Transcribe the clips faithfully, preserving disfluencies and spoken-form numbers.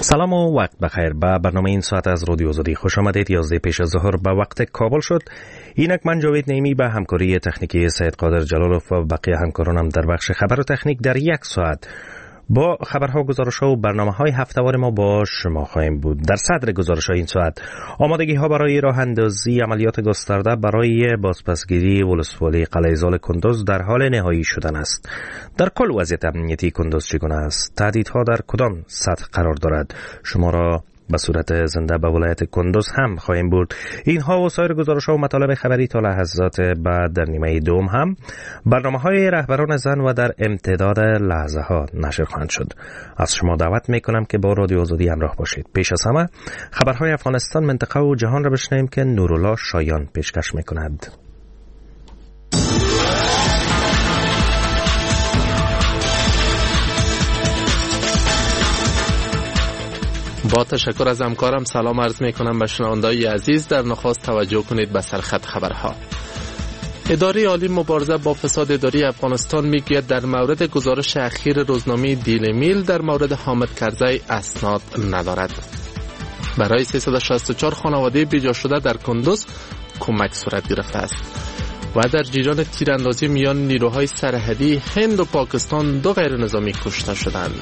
سلام و وقت بخیر. به برنامه این ساعت از رادیو آزادی خوش آمدید. یازده پیش از ظهر به وقت کابل شد. اینک من جاوید نیمی به همکاری تکنیکی سید قادر جلالوف و بقیه همکارانم در بخش خبر و تکنیک در یک ساعت با خبرها، گزارش‌ها و برنامه‌های هفته‌وار ما با شما خواهیم بود. در صدر گزارش‌های این ساعت آمادگی‌ها برای راه اندازی عملیات گسترده برای بازپسگیری ولسوالی قلعه‌زال کندوز در حال نهایی شدن است. در کل وضعیت امنیتی کندوز چگونه است؟ تهدیدها در کدام سطح قرار دارد؟ شما را به صورت زنده به ولایت کندوز هم خواهیم برد. اینها و سایر گزارش‌ها و مطالب خبری تا لحظات بعد در نیمه دوم هم برنامه‌های رهبران زن و در امتداد لحظه‌ها نشر خواهند شد. از شما دعوت می‌کنم که با رادیو آزادی همراه باشید. پیش از همه خبرهای افغانستان، منطقه و جهان را بشنویم که نورالله شایان پیشکش می‌کند. با تشکر از همکارم سلام عرض می کنم به شنوندگان عزیز. در نخست توجه کنید به سرخط خبرها. اداره عالی مبارزه با فساد اداری افغانستان میگوید در مورد گزارش اخیر روزنامه دیلی میل در مورد حامد کرزی اسناد ندارد. برای سیصد و شصت و چهار خانواده بیجا شده در کندوز کمک صورت گرفته است. و در جریان تیراندازی میان نیروهای سرحدی هند و پاکستان دو غیر نظامی کشته شدند.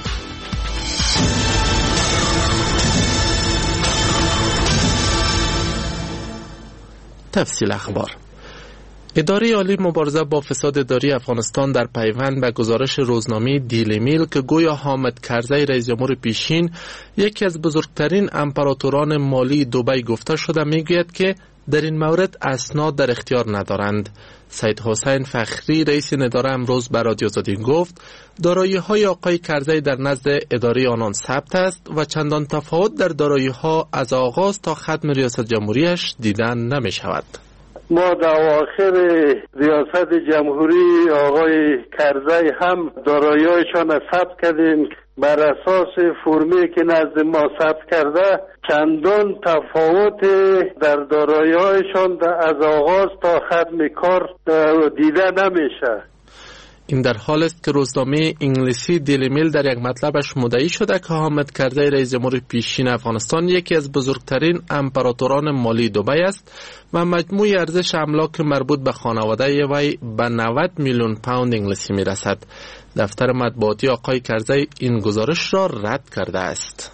تفصیل اخبار. اداره عالی مبارزه با فساد اداری افغانستان در پیوند به گزارش روزنامه دیلی میل که گویا حامد کرزی رئیس جمهور پیشین یکی از بزرگترین امپراتوران مالی دبی گفته شده میگوید که در این مورد اسناد در اختیار ندارند. سید حسین فخری رئیس این اداره امروز به رادیو آزادی گفت دارایی‌های آقای کرزی در نزد اداره آنان ثبت است و چندان تفاوت در دارایی‌ها از آغاز تا ختم ریاست جمهوریش دیدن نمی شود. ما در اواخر ریاست جمهوری آقای کرزی هم دارایی‌هایشان ثبت کردیم. بر اساس فرمی که نزد ما ثبت کرده چندان تفاوت در دارایی‌هایشان از آغاز تا ختم کار دیده نمیشه. این در حال است که روزنامه انگلیسی دیلی میل در یک مطلبش مدعی شده که حامد کرزی رئیس جمهور پیشین افغانستان یکی از بزرگترین امپراتوران مالی دبی است و مجموع ارزش املاک مربوط به خانواده وی به نود میلیون پوند انگلیسی میرسد. دفتر مطبوعاتی آقای کرزی این گزارش را رد کرده است.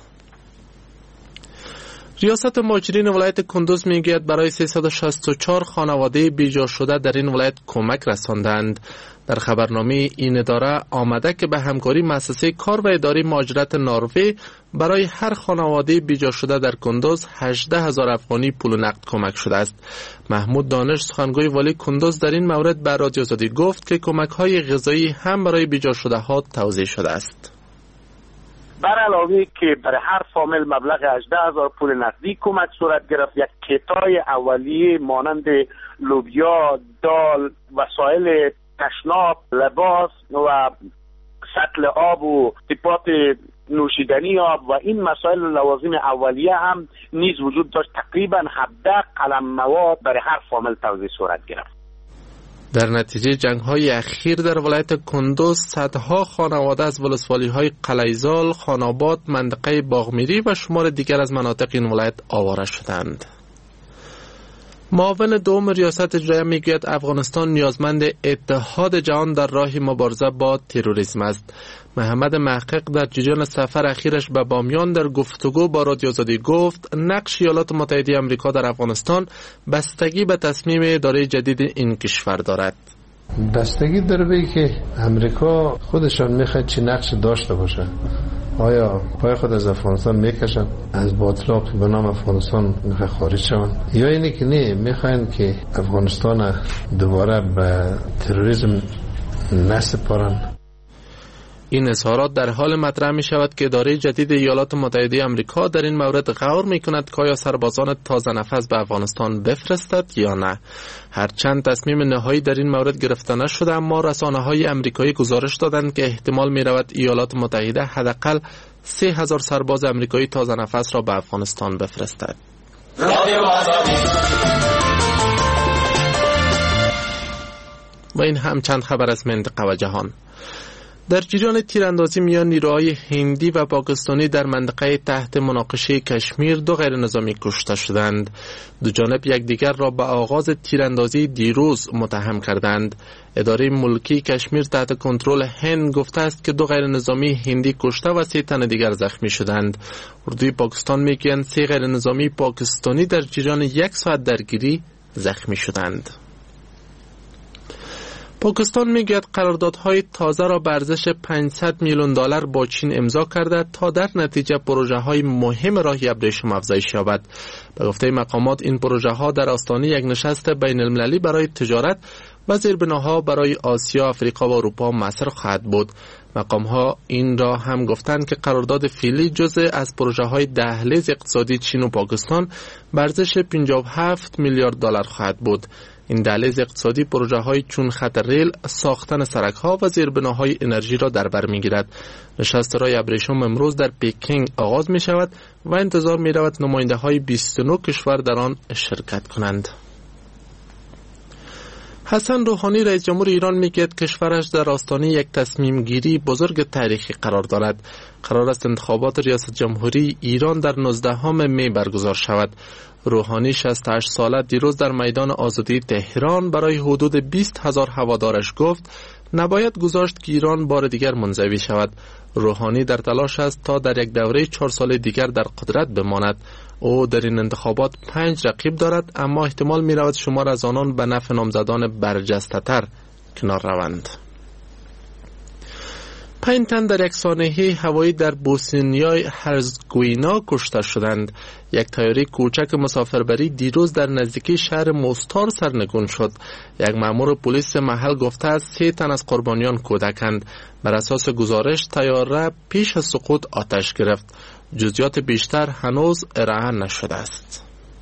ریاست مهاجرین ولایت کندوز میگوید برای سیصد و شصت و چهار خانواده بیجا شده در این ولایت کمک رساندند. در خبرنامه این اداره آمده که به همکاری مؤسسه کار و اداره مهاجرت نروژ برای هر خانواده بیجا شده در کندوز هجده هزار افغانی پول نقد کمک شده است. محمود دانش سخنگوی والی کندوز در این مورد به رادیو آزادی گفت که کمک‌های غذایی هم برای بیجا شده ها توزیع شده است. بر علاوه که برای هر فامیل مبلغ هجده هزار پول نقدی کمک صورت گرفت، یک کیتای اولیه مانند لوبیا، دال، وسایل تشناب، لباس و سطل آب و تیپات نوشیدنی آب و این مسائل لوازم اولیه هم نیز وجود داشت. تقریبا هفده قلم مواد برای هر فامیل توزیع صورت گرفت. در نتیجه جنگ‌های اخیر در ولایت کندوز صدها خانواده از ولسوالی‌های قلعه‌زال، خاناباد، منطقه باغمیری و شمار دیگر از مناطق این ولایت آواره شدند. معاون دوم ریاست اجرایی میگوید افغانستان نیازمند اتحاد جهان در راه مبارزه با تروریسم است. محمد محقق در جریان سفر اخیرش به بامیان در گفتگو با رادیو آزادی گفت نقش ایالات متحده آمریکا در افغانستان بستگی به تصمیم اداره جدید این کشور دارد. بستگی داره به که امریکا خودشان میخواد چه نقش داشته باشه. آیا پای خود از افغانستان میکشن، از باطلاق به نام افغانستان میخواه خارج شون، یا اینه که نه میخواین که افغانستان دوباره به تروریسم نسپارن. این اظهارات در حال مطرح می شود که اداره جدید ایالات متحده آمریکا در این مورد غور می کند که آیا سربازان تازه نفس به افغانستان بفرستد یا نه. هرچند تصمیم نهایی در این مورد گرفته نشده، اما رسانه های آمریکایی گزارش دادند که احتمال می رود ایالات متحده حداقل سه هزار سرباز آمریکایی تازه نفس را به افغانستان بفرستد. و این هم چند خبر از منطقه و جهان. در جریان تیراندازی میان نیروهای هندی و پاکستانی در منطقه تحت مناقشه کشمیر دو غیر نظامی کشته شدند. دو جانب یکدیگر را به آغاز تیراندازی دیروز متهم کردند. اداره ملکی کشمیر تحت کنترل هند گفته است که دو غیر نظامی هندی کشته و سه تن دیگر زخمی شدند. اردوی پاکستان میگویند سه غیر نظامی پاکستانی در جریان یک ساعت درگیری زخمی شدند. پاکستان میگوید قراردادهای تازه را به ارزش پانصد میلیون دلار با چین امضا کرده تا در نتیجه پروژه های مهم راهی ابریشم افزایش یابد. به گفته مقامات این پروژه ها در آستانه یک نشست بین المللی برای تجارت و زیربناها برای آسیا، آفریقا و اروپا مصرف خواهد بود. مقام ها این را هم گفتند که قرارداد فعلی جزء از پروژه های دهلیز اقتصادی چین و پاکستان به ارزش پنجاه و هفت میلیارد دلار خواهد بود. این دهلیز اقتصادی پروژه های چون خط ریل، ساختن سرک ها و زیربناهای انرژی را در بر می گیرد. نشست رای ابریشم امروز در پکینگ آغاز می شود و انتظار می رود نماینده های بیست و نه کشور در آن شرکت کنند. حسن روحانی رئیس جمهور ایران میگوید کشورش در آستانه یک تصمیم گیری بزرگ تاریخی قرار دارد. قرار است انتخابات ریاست جمهوری ایران در نوزدهم می برگزار شود. روحانی شصت و هشت ساله دیروز در میدان آزادی تهران برای حدود بیست هزار هوادارش گفت نباید گذاشت که ایران بار دیگر منزوی شود. روحانی در تلاش است تا در یک دوره چهار ساله دیگر در قدرت بماند. او در این انتخابات پنج رقیب دارد، اما احتمال می رود شمار از آنان به نفع نامزدان برجسته تر کنار روند. پنج تن در یک سانحه هوایی در بوسنیای هرزگوینا کشته شدند. یک طیاره کوچک مسافربری دیروز در نزدیکی شهر موستار سرنگون شد. یک مأمور پلیس محل گفته است سه تن از قربانیان کودکند. بر اساس گزارش طیاره پیش از سقوط آتش گرفت. جزئیات بیشتر هنوز ارائه نشده است.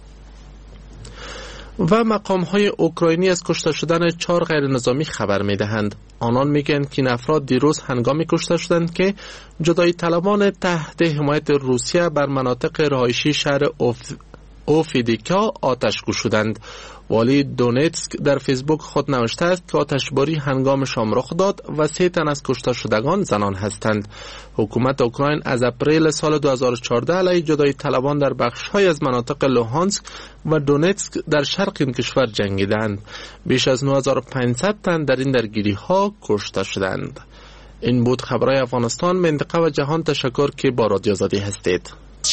و مقام‌های اوکراینی از کشته شدن چهار غیر نظامی خبر می‌دهند. آنان میگن که این افراد دیروز هنگامی کشته شدند که جدایی طلبان تحت حمایت روسیه بر مناطق رهایشی شهر اوف... اوفیدیکا آتش گشودند. والی دونتسک در فیسبوک خود نوشته است که آتشباری هنگام شام رخ داد و سه تن از کشته شدگان زنان هستند. حکومت اوکراین از اپریل سال دو هزار و چهارده علیه جدایی طلبان در بخش‌های از مناطق لوهانسک و دونتسک در شرق این کشور جنگیدند. بیش از نه هزار و پانصد تن در این درگیری‌ها کشته شدند. این بود خبرهای افغانستان، منطقه و جهان. تشکر که با رادیو آزادی هستید.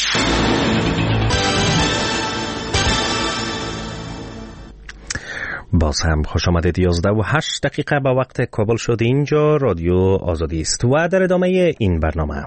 باز هم خوش آمدید. یازده و هشت دقیقه با وقت کابل شد. اینجا رادیو آزادی است و در ادامه این برنامه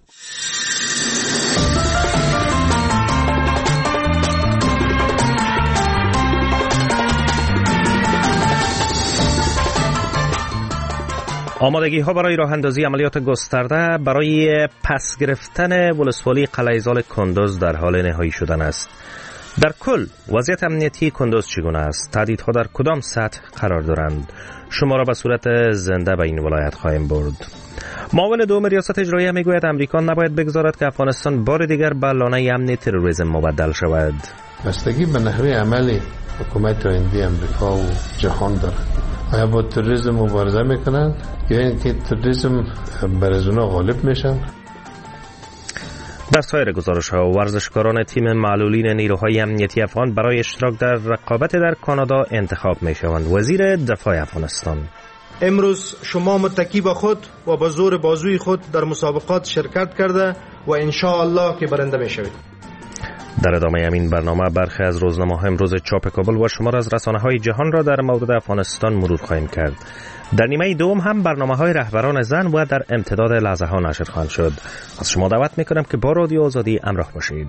آمادگی ها برای راه اندازی عملیات گسترده برای پس گرفتن ولسوالی قلعه‌زال کندوز در حال نهایی شدن است. در کل وضعیت امنیتی کندوز چگونه است؟ تهدیدها در کدام سطح قرار دارند؟ شما را به صورت زنده به این ولایت خواهیم برد. معاون دوم ریاست اجراییه میگوید امریکا نباید بگذارد که افغانستان بار دیگر به لانه امن تروریسم مبدل شود. بستگی به نحوه عملی حکومت آینده امریکا و جهان دارد. آیا با تروریسم مبارزه میکنند یا اینکه تروریسم بر از اونا غالب میشن؟ در سایر گزارش‌ها ورزشکاران تیم معلولین نیروهای امنیتی افغان برای اشتراک در رقابت در کانادا انتخاب می‌شوند. وزیر دفاع افغانستان: امروز شما متکی به خود و به زور بازوی خود در مسابقات شرکت کرده و ان شاء الله که برنده می‌شوید. در ادامه همین برنامه برخی از روزنامه‌های امروز چاپ کابل و شمار از رسانه‌های جهان را در مورد افغانستان مرور خواهیم کرد. در نیمه دوم هم برنامه‌های رهبران زن و در امتداد لحظه‌ها نشر خواهند شد. از شما دعوت می‌کنم که با رادیو آزادی همراه باشید.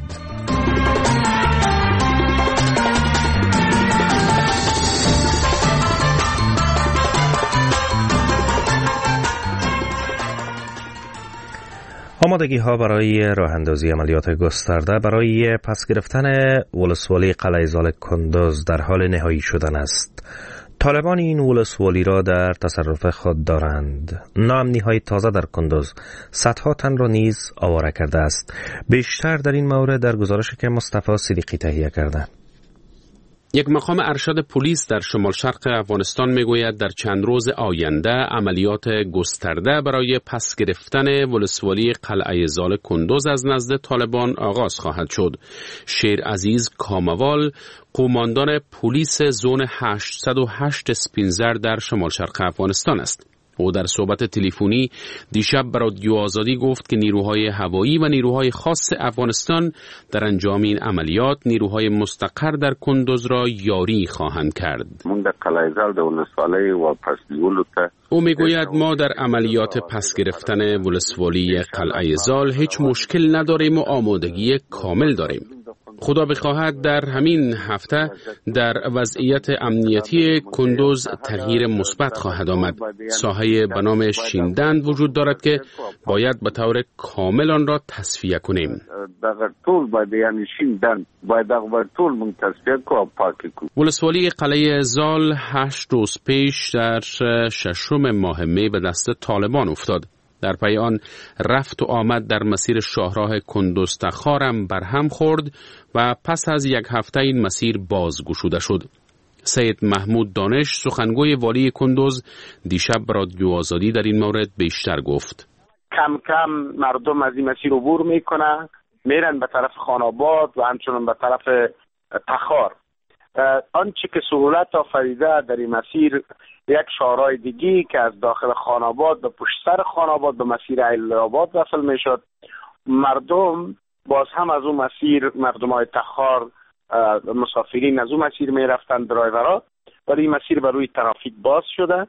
آمادگی ها برای راه اندازی عملیات گسترده برای پس گرفتن ولسوالی قلعه‌زال کندوز در حال نهایی شدن است. طالبان این ولسوالی را در تصرف خود دارند. ناامنی های تازه در کندوز صدها تن را نیز آواره کرده است. بیشتر در این مورد در گزارشی که مصطفی صدیقی تهیه کرده. یک مقام ارشد پلیس در شمال شرق افغانستان میگوید در چند روز آینده عملیات گسترده برای پس گرفتن ولسوالی قلعه زال کندوز از نزد طالبان آغاز خواهد شد. شیر عزیز کاموال قماندان پلیس زون هشتصد و هشت سپینزر در شمال شرق افغانستان است. او در صحبت تلفنی دیشب به رادیو آزادی گفت که نیروهای هوایی و نیروهای خاص افغانستان در انجام این عملیات نیروهای مستقر در کندوز را یاری خواهند کرد. او میگوید ما در عملیات پس گرفتن ولسوالی قلعه زال هیچ مشکل نداریم و آمادگی کامل داریم. خدا بخواهد در همین هفته در وضعیت امنیتی کندوز تغییر مثبت خواهد آمد. ساحه به نام شیندند وجود دارد که باید به طور کامل آن را تصفیه کنیم. ولسوالی قلعه زال هشت روز پیش در ششم ماه می به دست طالبان افتاد. در پی آن رفت و آمد در مسیر شاهراه کندوز تخارم برهم خورد و پس از یک هفته این مسیر بازگشوده شد. سید محمود دانش سخنگوی والی کندوز دیشب رادیو آزادی در این مورد بیشتر گفت. کم کم مردم از این مسیر عبور میکنن، میرن به طرف خاناباد و همچنان به طرف تخار. آنچه که سهولت آفریده در این مسیر یک شاهراه دیگی که از داخل خاناباد به پشت سر خاناباد به مسیر ایل‌آباد وصل میشد. مردم باز هم از اون مسیر، مردم های تخار مسافرین از اون مسیر میرفتن، درایورها، ولی این مسیر بر روی ترافیک باز شده،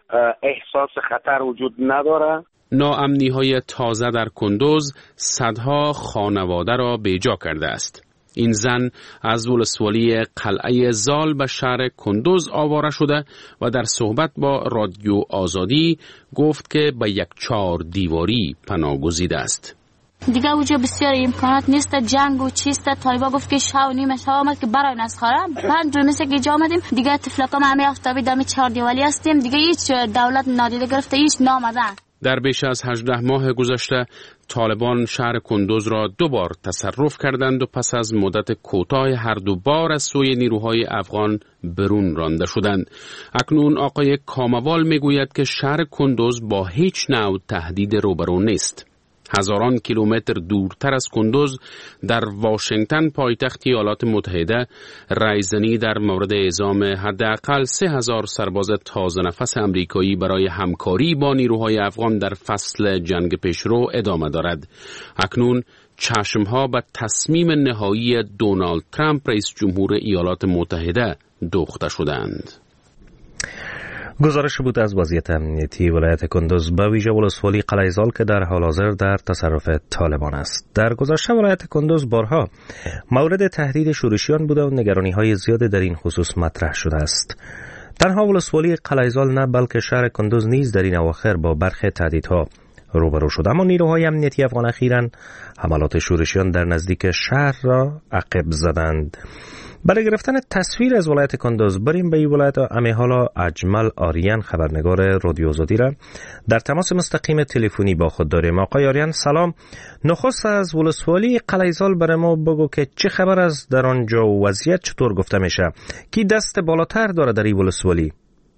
احساس خطر وجود نداره. ناامنی های تازه در کندوز صدها خانواده را بیجا کرده است. این زن از ولسوالی قلعه زال به شهر کندوز آواره شده و در صحبت با رادیو آزادی گفت که به یک چهار دیواری پناه گزیده است. دیگه اونجا بسیار امکانات نیست، جنگ و چیست. طالبا گفت که شب و نیمه شب آمد که برای نسخاره پنج روز مثل که جا آمدیم دیگه، طفلکام همه افتابی دم چهار دیواری هستیم دیگه، هیچ دولت نادیده گرفته، هیچ نامدن. در بیش از هجده ماه گذشته طالبان شهر کندوز را دو بار تصرف کردند و پس از مدت کوتاه هر دو بار از سوی نیروهای افغان برون رانده شدند. اکنون آقای کاموال میگوید که شهر کندوز با هیچ نوع تهدید روبرو نیست. هزاران کیلومتر دورتر از کندوز در واشنگتن پایتخت ایالات متحده رایزنی در مورد اعزام حداقل سه هزار سرباز تازه نفس امریکایی برای همکاری با نیروهای افغان در فصل جنگ پیشرو ادامه دارد. اکنون چشمها به تصمیم نهایی دونالد ترامپ رئیس جمهور ایالات متحده دوخته شدند. گزارش بود از وضعیت امنیتی ولایت کندوز به ویژه ولسوالی قلعه زال که در حال حاضر در تصرف طالبان است. در گذشته ولایت کندوز بارها مورد تهدید شورشیان بوده و نگرانی‌های زیادی در این خصوص مطرح شده است. تنها ولسوالی قلعه زال نه بلکه شهر کندوز نیز در این اواخر با برخی تهدیدها روبرو شد، اما نیروهای امنیتی افغان اخیراً حملات شورشیان در نزدیک شهر را عقب زدند. برای گرفتن تصویر از ولایت کندوز بریم به این ولایت. امیحالا اجمل آریان خبرنگار رادیو آزادی را در تماس مستقیم تلفنی با خود داریم. آقای آریان سلام. نخست از ولسوالی قلعه زال برای ما بگو که چه خبر است در آنجا و وضعیت چطور گفته میشه؟ کی دست بالاتر داره در این ولسوالی؟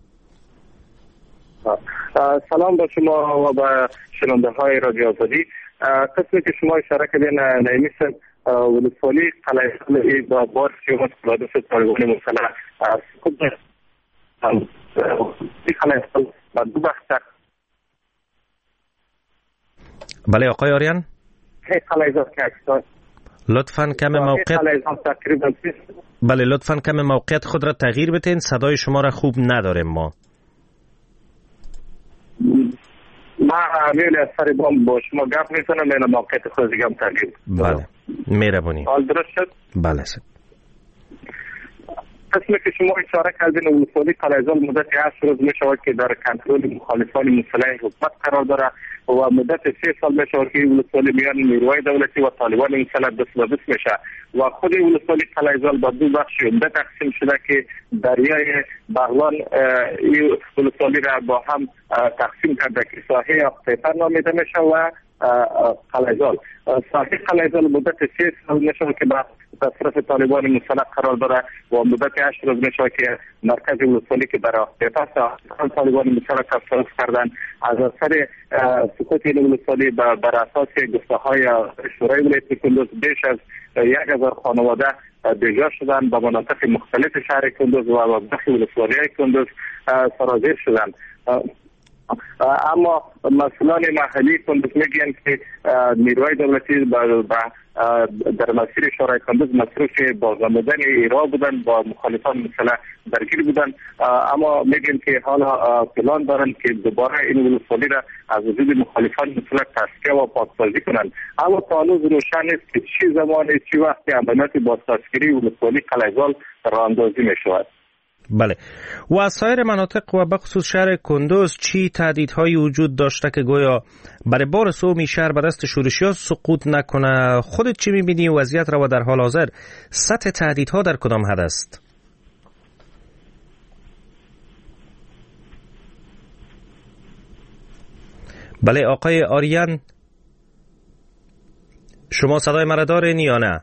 سلام با شما و با شنونده های رادیو آزادی. قسمی که شما اشاره کردین نمیسن ولسوالی قلعه زال با بار سیومت مترادف طالبان مسلح از خود قلعه زال با دو بخش. بله آقای آریان، قلعه زال که اکسان لطفاً کم موقعیت بله لطفاً کم موقعیت خود را تغییر بتین، صدای شما را خوب نداریم ما. ما میل از سر بام با شما گپ میکنم، من موقعیت خود دیگه هم تغییر. بله مهربانی. حال درست شد؟ بله سر. قسمی که شما اشاره کردین ولسوالی قلعه زال مدت هشت روز می شود که در کنترل مخالفان مسلح حکومت قرار داره و مدت سه سال می شود که ولسوالی میان نیروهای دولتی و طالبان مسلح دست به دست میشه و خود ولسوالی قلعه زال با دو بخش عمده تقسیم شده که دریای بغلان این ولسوالی را با هم تقسیم کرده که ساحه اقطیپر نامیده میشه و قلعه‌زال. ساحه قلعه‌زال مدت سه سال میشه که با تصرف طالبان مسلح قرار داره و مدت هشت روز میشه که مرکز ولسوالی که برای پس طالبان مسلح تصرف کردن از اثر سقوط این ولسوالی بر اساس گفته‌های شورای ولایت کندوز بیش از یک هزار خانواده بیجا شدن به مناطق مختلف شهر کندوز و برخی ولسوالی کندوز سرازیر شدن. اما مسئولان محلی کندوز میگن که نیروهای دولتی در مسیر شورای کندوز مصروف بازنمودن ایرا بودن، با مخالفان مسلح درگیر بودن، اما میگن که حالا پلان دارن که دوباره این ولسوالی را از وجود مخالفان مسلح تصفیه و پاکسازی کنند. اما تا هنوز روشن نیست که چه زمان چه وقت عملیات بازسازی ولسوالی قلعه‌زال راه اندازی میشود. بله، و از سایر مناطق و بخصوص شهر کندوز چی تهدیدهایی وجود داشته که گویا برای بار سومی شهر به دست شورشیان سقوط نکنه؟ خودت چی میبینی وضعیت را و در حال حاضر سطح تهدیدها در کدام حد است؟ بله آقای آریان، شما صدای مرا دارین یا نه؟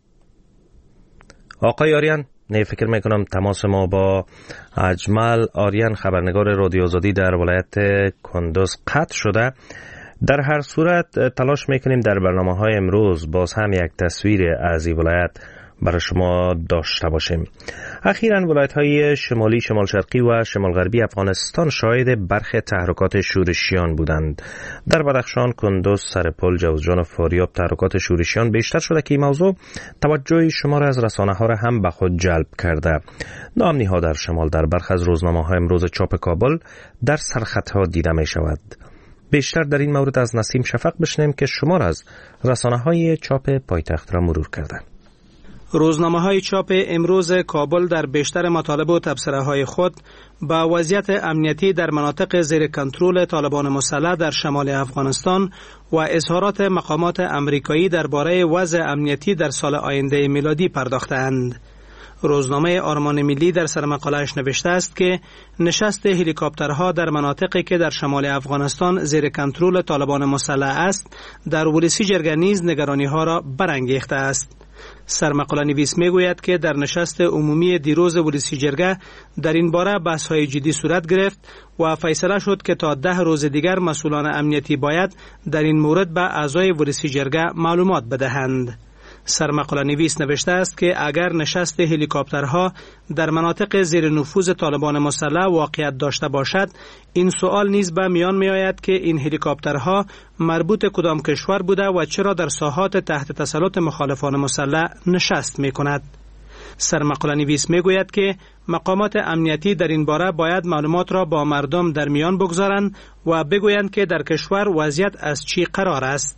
آقای آریان، نه فکر میکنم تماس ما با اجمل آریان خبرنگار رادیو آزادی در ولایت کندوز قطع شده. در هر صورت تلاش میکنیم در برنامه های امروز باز هم یک تصویر از این ولایت برای شما داشته باشیم. اخیراً ولایت های شمالی، شمال شرقی و شمال غربی افغانستان شاهد برخی تحرکات شورشیان بودند. در بدخشان، کندوز، سرپل، جوزجان و فاریاب تحرکات شورشیان بیشتر شده که این موضوع توجه شما را از رسانه ها را هم به خود جلب کرده. ناامنی ها در شمال در برخی از روزنامه های امروز چاپ کابل در سرخط ها دیده می شود. بیشتر در این مورد از نسیم شفق بشنیم که شما را از رسانه های چاپ پایتخت را مرور کرده. روزنامه‌های چاپ امروز کابل در بیشتر مطالب و تبصره‌های خود با وضعیت امنیتی در مناطق زیر کنترل طالبان مسلح در شمال افغانستان و اظهارات مقامات امریکایی درباره وضع امنیتی در سال آینده میلادی پرداختند. روزنامه آرمان ملی در سرمقاله‌اش نوشته است که نشست هلیکوپترها در مناطقی که در شمال افغانستان زیر کنترل طالبان مسلح است در ولسی جرگه نیز نگرانی‌ها را برانگیخته است. سرمقاله نویس میگوید که در نشست عمومی دیروز ولسی جرگه در این باره بحث‌های جدی صورت گرفت و فیصله شد که تا ده روز دیگر مسئولان امنیتی باید در این مورد به اعضای ولسی جرگه معلومات بدهند. سرمقاله نویس نوشته است که اگر نشست هلیکوپترها در مناطق زیر نفوذ طالبان مسلح واقعیت داشته باشد، این سوال نیز به میان می آید که این هلیکوپترها مربوط کدام کشور بوده و چرا در ساحات تحت تسلط مخالفان مسلح نشست می کند. سرمقاله نویس می گوید که مقامات امنیتی در این باره باید معلومات را با مردم در میان بگذارند و بگویند که در کشور وضعیت از چی قرار است.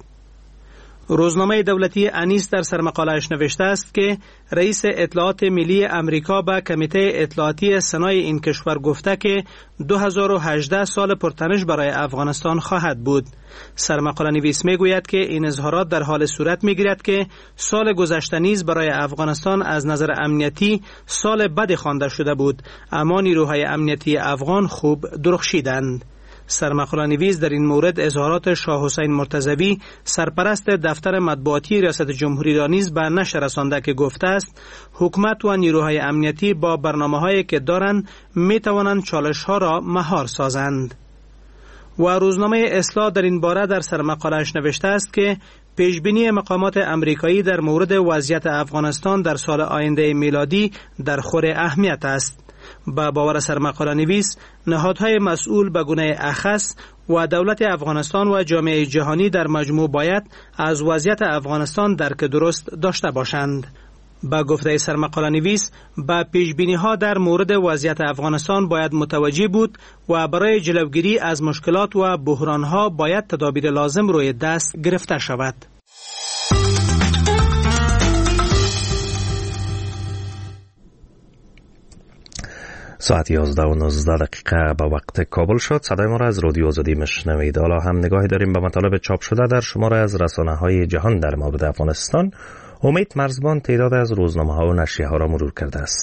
روزنامه دولتی انیس در سرمقاله‌اش نوشته است که رئیس اطلاعات ملی امریکا به کمیته اطلاعاتی سنای این کشور گفته که دو هزار و هجده سال پرتنش برای افغانستان خواهد بود. سرمقاله نویس میگوید که این اظهارات در حال صورت میگیرد که سال گذشته نیز برای افغانستان از نظر امنیتی سال بدی خوانده شده بود، اما نیروهای امنیتی افغان خوب درخشیدند. سرمقاله نویس در این مورد اظهارات شاه حسین مرتضوی سرپرست دفتر مطبوعاتی ریاست جمهوری را نیز به نشر رسانده که گفته است حکومت و نیروهای امنیتی با برنامه‌هایی که دارند می‌توانند چالش‌ها را مهار سازند. و روزنامه اصلاح در این باره در سرمقاله‌اش نوشته است که پیشبینی مقامات امریکایی در مورد وضعیت افغانستان در سال آینده میلادی در خور اهمیت است. با باور سرمقاله نویس، نهادهای مسئول به گونه اخص و دولت افغانستان و جامعه جهانی در مجموع باید از وضعیت افغانستان درک درست داشته باشند. با گفته سرمقاله نویس، با پیشبینی ها در مورد وضعیت افغانستان باید متوجه بود و برای جلوگیری از مشکلات و بحران ها باید تدابیر لازم روی دست گرفته شود. ساعت یازده و نوزده دقیقه به وقت کابل شد. صدای ما را از رادیو آزادی میشنوید. حالا هم نگاهی داریم به مطالب چاپ شده در شماره از رسانه های جهان در مورد افغانستان. امید مرزبان تعداد از روزنامه ها و نشریه ها را مرور کرده است.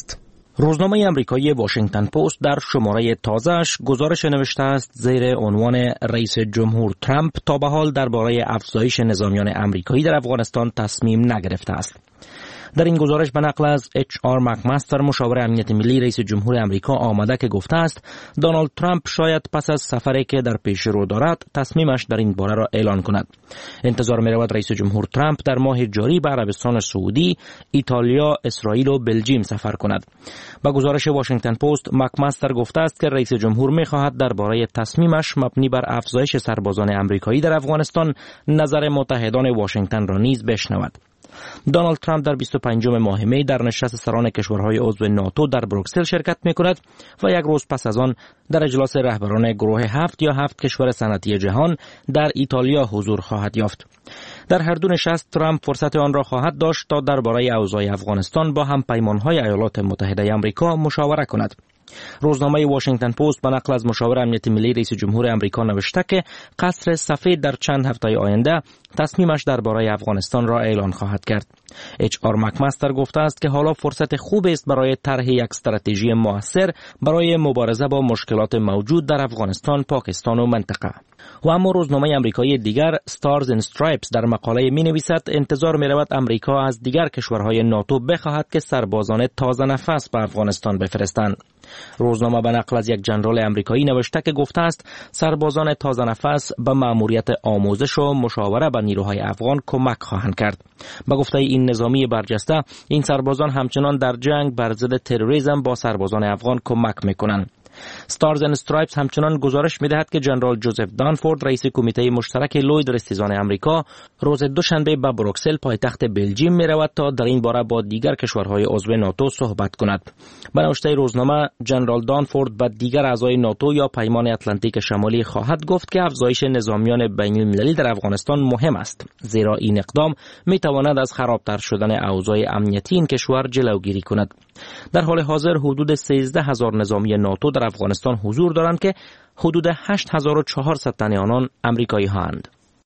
روزنامه آمریکایی واشنگتن پست در شماره تازه‌اش گزارش نوشته است زیر عنوان رئیس جمهور ترامپ تا به حال درباره افزایش نظامیان آمریکایی در افغانستان تصمیم نگرفته است. در این گزارش به نقل از اچ آر مکمستر مشاور امنیت ملی رئیس جمهور آمریکا آمده که گفته است دونالد ترامپ شاید پس از سفری که در پیش رو دارد تصمیمش در این باره را اعلان کند. انتظار می رود رئیس جمهور ترامپ در ماه جاری به عربستان سعودی، ایتالیا، اسرائیل و بلژیم سفر کند. با گزارش واشنگتن پست مکمستر گفته است که رئیس جمهور می خواهد درباره تصمیمش مبنی بر افزایش سربازان آمریکایی در افغانستان نظر متحدان واشنگتن را نیز بشنود. دونالد ترامپ در بیست و پنجم ماه می در نشست سران کشورهای عضو ناتو در بروکسل شرکت می کند و یک روز پس از آن در اجلاس رهبران گروه هفت یا هفت کشور صنعتی جهان در ایتالیا حضور خواهد یافت. در هر دو نشست ترامپ فرصت آن را خواهد داشت تا درباره اوضاع افغانستان با هم پیمانهای ایالات متحده آمریکا مشاوره کند. روزنامه واشنگتن پست به نقل از مشاور امنیت ملی رئیس جمهور آمریکا نوشته که قصر سفید در چند هفته آینده تصمیمش درباره افغانستان را اعلان خواهد کرد. اچ آر مکمستر گفته است که حالا فرصت خوب است برای طرح یک استراتژی موثر برای مبارزه با مشکلات موجود در افغانستان، پاکستان و منطقه. و اما روزنامه آمریکایی دیگر Stars and Stripes در مقاله می نویسد انتظار می رود آمریکا از دیگر کشورهای ناتو بخواهد که سربازان تازه نفس به افغانستان بفرستند. روزنامه به نقل از یک ژنرال آمریکایی نوشته که گفته است سربازان تازه نفس به مأموریت آموزش و مشاوره به نیروهای افغان کمک خواهند کرد. به گفته این نظامی برجسته این سربازان همچنان در جنگ بر ضد تروریسم با سربازان افغان کمک میکنند. ستارز اند استرایپس همچنان گزارش می‌دهد که جنرال جوزف دانفورد رئیس کمیته مشترک لوید رستیزان آمریکا روز دوشنبه به بروکسل پایتخت بلژیم می‌رود تا در این باره با دیگر کشورهای عضو ناتو صحبت کند. به نوشته روزنامه جنرال دانفورد با دیگر اعضای ناتو یا پیمان اتلانتیک شمالی خواهد گفت که افزایش نظامیان بین‌المللی در افغانستان مهم است، زیرا این اقدام می‌تواند از خرابتر شدن اوضاع امنیتی این کشور جلوگیری کند. در حال حاضر حدود سیزده هزار نظامی ناتو در افغانستان حضور دارند که حدود هشت هزار و چهارصد تن آنان آمریکایی هستند.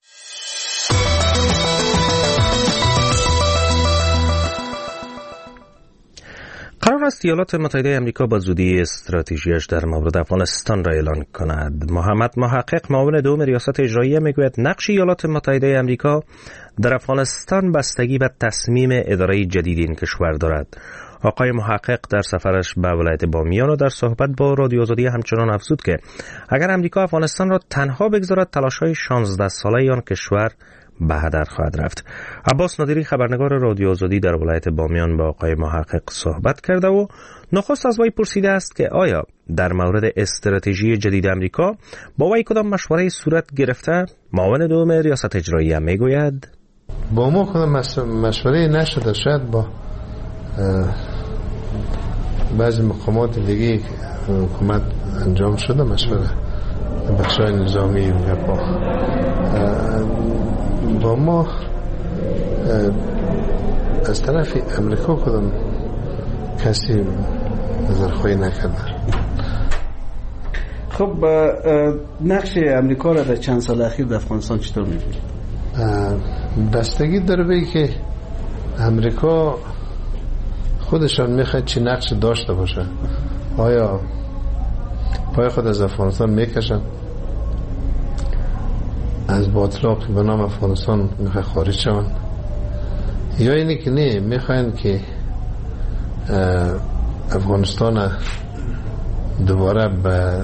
قرار است ایالات متحده آمریکا با زودی استراتژیش در مورد افغانستان را اعلان کند. محمد محقق معاون دوم ریاست اجراییه میگوید نقش ایالات متحده آمریکا در افغانستان بستگی به تصمیم اداره جدید این کشور دارد. آقای محقق در سفرش به ولایت بامیان و در صحبت با رادیو آزادی همچنان افزود که اگر امریکا افغانستان را تنها بگذارد تلاش‌های شانزده ساله آن کشور به هدر خواهد رفت. عباس نادری خبرنگار رادیو آزادی در ولایت بامیان با آقای محقق صحبت کرده و نخست از وی پرسیده است که آیا در مورد استراتژی جدید امریکا با وی کدام مشوره صورت گرفته؟ معاون دوم ریاست اجراییه میگوید با ما کدام مشوره نشده، شاید با بعضی مقامات دیگه حکومت انجام شده مشوره بخشای نظامی یا با با ما از طرف امریکا کدام کسی نظرخواهی نکرده. خب نقش امریکا را در چند سال اخیر در افغانستان چطور می‌بینید؟ بستگی داره به که امریکا خودشان میخواد چی نقش داشته باشه. آیا پای خود از افغانستان میکشن، از باطلاقی به نام افغانستان میخواد خارج شون، یا اینی که نه میخواین که افغانستان دوباره به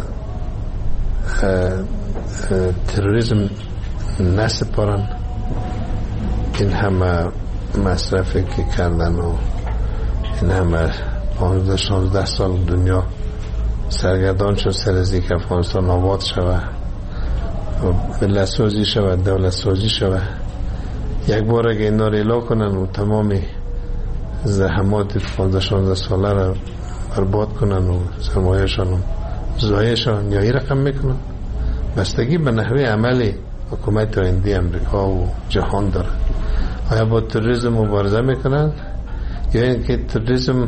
تروریسم نسپارن. این همه مصرفی که کردن و این همه پانزده شانزده سال دنیا سرگردان شد سر از اینکه افغانستان آباد شود و ملت سازی شود، دولت سازی شود، یک بار اگه اینا رو اعلام کنن و تمام زحمات پانزده شانزده ساله رو برباد کنن و سرمایه‌شان و ضایعشان یا این رقم میکنن، بستگی به نحوه عملی حکومت آینده امریکا و جهان داره. آیا با تروریسم مبارزه میکنن یا اینکه تروریسم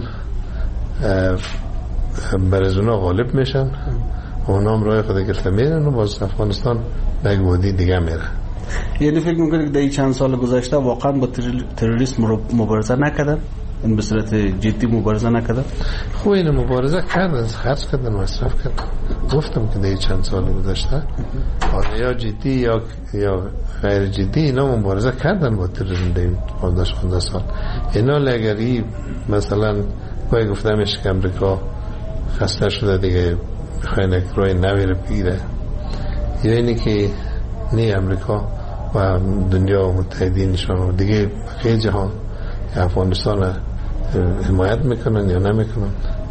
بر از اونا غالب میشن و اونا هم راه خود گرفته میرن و باز افغانستان به یک وادی دیگه میره. یعنی فکر میکنید که در این چند سال گذشته واقعا با تروریسم مبارزه نکردن؟ این به صورت جدی مبارزه نکردن؟ خب این مبارزه کردن، خرج کردن، مصرف کردن. گفتم که در چند سال گذشته یا جدی یا یا غیر جدی اینا مبارزه کردن با تروریسم در این پانزده سال. اینا لگری مثلا گاهی گفتمش که امریکا خسته شده دیگه میخواین یک راه نوی رو بگیره، یا اینی که نه امریکا و دنیا و متحدینشان و دیگه بقیه جهان افغانستان حمایت میکنن یا نمیکنن.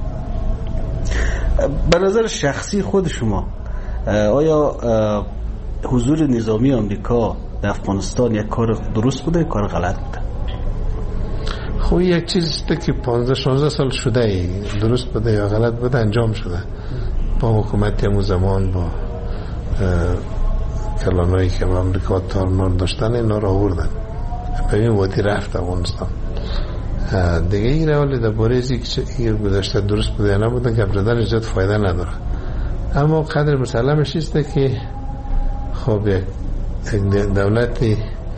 به نظر شخصی خود شما آیا حضور نظامی آمریکا در افغانستان یک کار درست بوده یا کار غلط بوده؟ خب یک چیز که پانزده شانزده سال شده ای درست بوده یا غلط بوده انجام شده با حکومت همون زمان، با کلانایی که با امریکا تارنار داشتن اینا را آوردن به این وادی رفت افغانستان دیگه. این رولی در باره ازی که این گذاشته درست بوده یا نبوده که بردن زیاد فایده نداره، اما قدر مسلمش ایسته که خب یک دولتی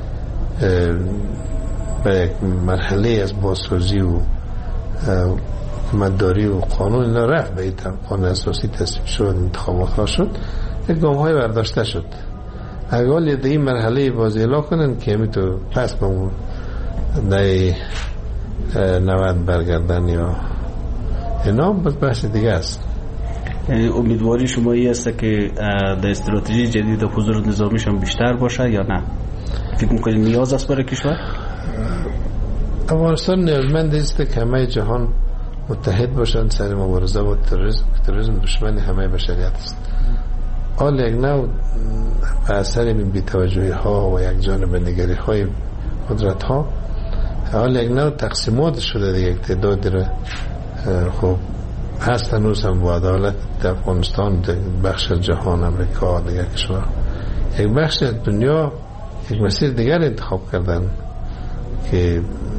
به یک مرحله از بازسازی و حکومتداری و قانون اینا رفت، به این قانون اساسی تصویب شد، انتخابات ها شد، یک گام های برداشته شد. اگر یه در این مرحله باز اعلا کنن که همی تو پس بمون در نود برگردن یا اینا بس بحث دیگه است. امیدواری شما ای است که در استراتژی جدید حضور نظامیشان بیشتر باشه یا نه؟ فکر میکنید نیاز است برای کشور؟ افغانستان نیازمند است که همه جهان متحد باشند سر مبارزه با تروریسم. تروریسم دشمن همه بشریت است. حال یک نوع به اثر این بی‌توجهی ها و یک جانب نگری های قدرت ها حال یک نوع تقسیمات شده دیگه، یک تعدادی را خب هست هنوز هم با عدالت در افغانستان بخش جهان امریکا دیگه کشور، یک بخش دنیا یک مسیر دیگر انتخاب کردن که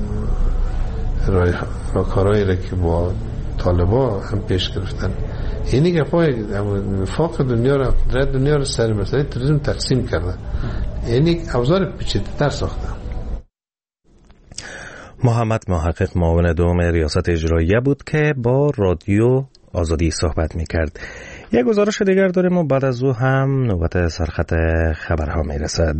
راهکارهایی را که با طالبا هم پیش گرفتن. اینی که پای وفاق دنیا را، قدرت دنیا را سر مسئله تروریسم تقسیم کردن، یعنی ابزار پیچیده‌تر ساختن. محمد محقق معاون دوم ریاست اجراییه بود که با رادیو آزادی صحبت میکرد. یک گزارش دیگر داریم و بعد از او هم نوبت سرخط خبرها میرسد.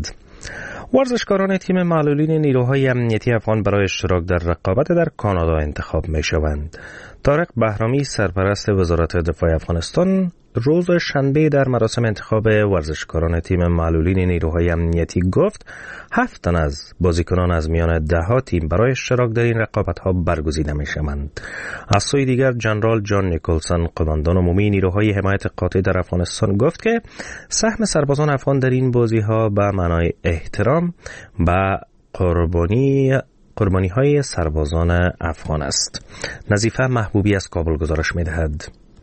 ورزشکاران تیم معلولین نیروهای امنیتی افغان برای اشتراک در رقابت در کانادا انتخاب می شوند. طارق بهرامی سرپرست وزارت دفاع افغانستان روز شنبه در مراسم انتخاب ورزشکاران تیم معلولین نیروهای امنیتی گفت هفت تن از بازیکنان از میان ده ها تیم برای اشتراک در این رقابت ها برگزیده می شوند. از سوی دیگر جنرال جان نیکلسون قماندان عمومی نیروهای حمایت قاطع در افغانستان گفت که سهم سربازان افغان در این بازی ها به معنای احترام و قربانی قربانی های سربازان افغان است. نظیفه محبوبی از کابل گزارش می دهد.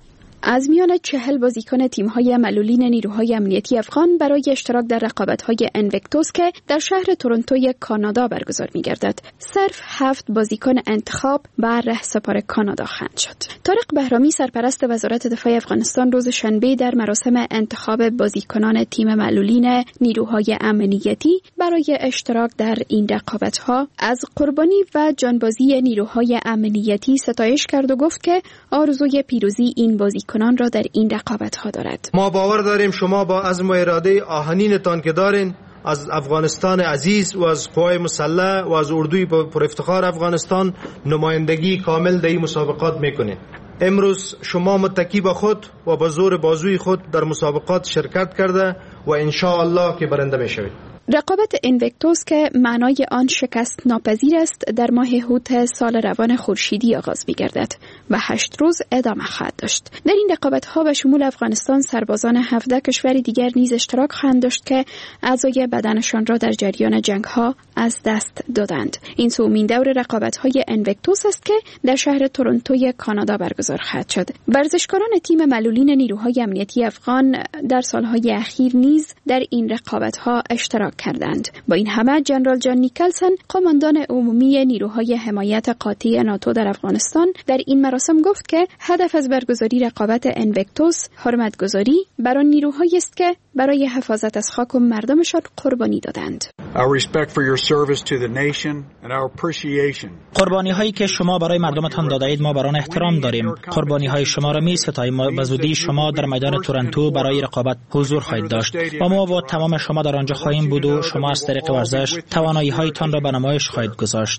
از میان چهل بازیکن تیم‌های معلولین نیروهای امنیتی افغان برای اشتراک در رقابت‌های انویکتوس که در شهر تورنتوی کانادا برگزار می‌گردد، صرف هفت بازیکن انتخاب بر رهسپار کانادا خواهند شد. طارق بهرامی سرپرست وزارت دفاع افغانستان روز شنبه در مراسم انتخاب بازیکنان تیم معلولین نیروهای امنیتی برای اشتراک در این رقابت‌ها از قربانی و جانبازی نیروهای امنیتی ستایش کرد و گفت که آرزوی پیروزی این بازیکن کنان را در این رقابت ها دارد. ما باور داریم شما با عزم و اراده آهنینتان که دارین از افغانستان عزیز و از قوای مسلح و از اردوی پر افتخار افغانستان نمایندگی کامل در این مسابقات میکنید. امروز شما متکی به خود و به زور بازوی خود در مسابقات شرکت کرده و ان شاء الله که برنده میشوید. رقابت انویکتوس که معنای آن شکست ناپذیر است در ماه هوت سال روان خورشیدی آغاز می‌گردد و هشت روز ادامه خواهد داشت. در این رقابت‌ها به شمول افغانستان سربازان هفده کشور دیگر نیز اشتراک خواهند داشت که اعضای بدنشان را در جریان جنگ‌ها از دست دادند. این سومین دور رقابت‌های انویکتوس است که در شهر تورنتوی کانادا برگزار خواهد شد. ورزشکاران تیم معلولین نیروهای امنیتی افغان در سال‌های اخیر نیز در این رقابت‌ها اشتراک کردند. با این همه جنرال جان نیکلسون قماندان عمومی نیروهای حمایت قاطع ناتو در افغانستان در این مراسم گفت که هدف از برگزاری رقابت انویکتوس حرمتگذاری بر آن نیروهایی است که برای حفاظت از خاک و مردمشان قربانی دادند. قربانی هایی که شما برای مردمتان داده اید ما بر آن احترام داریم. قربانی های شما را می ستاییم. به زودی شما در میدان تورنتو برای رقابت حضور خواهید داشت و ما و تمام شما در آنجا خواهیم بود و شما از طریق ورزش توانایی هایتان را به نمایش خواهید گذاشت.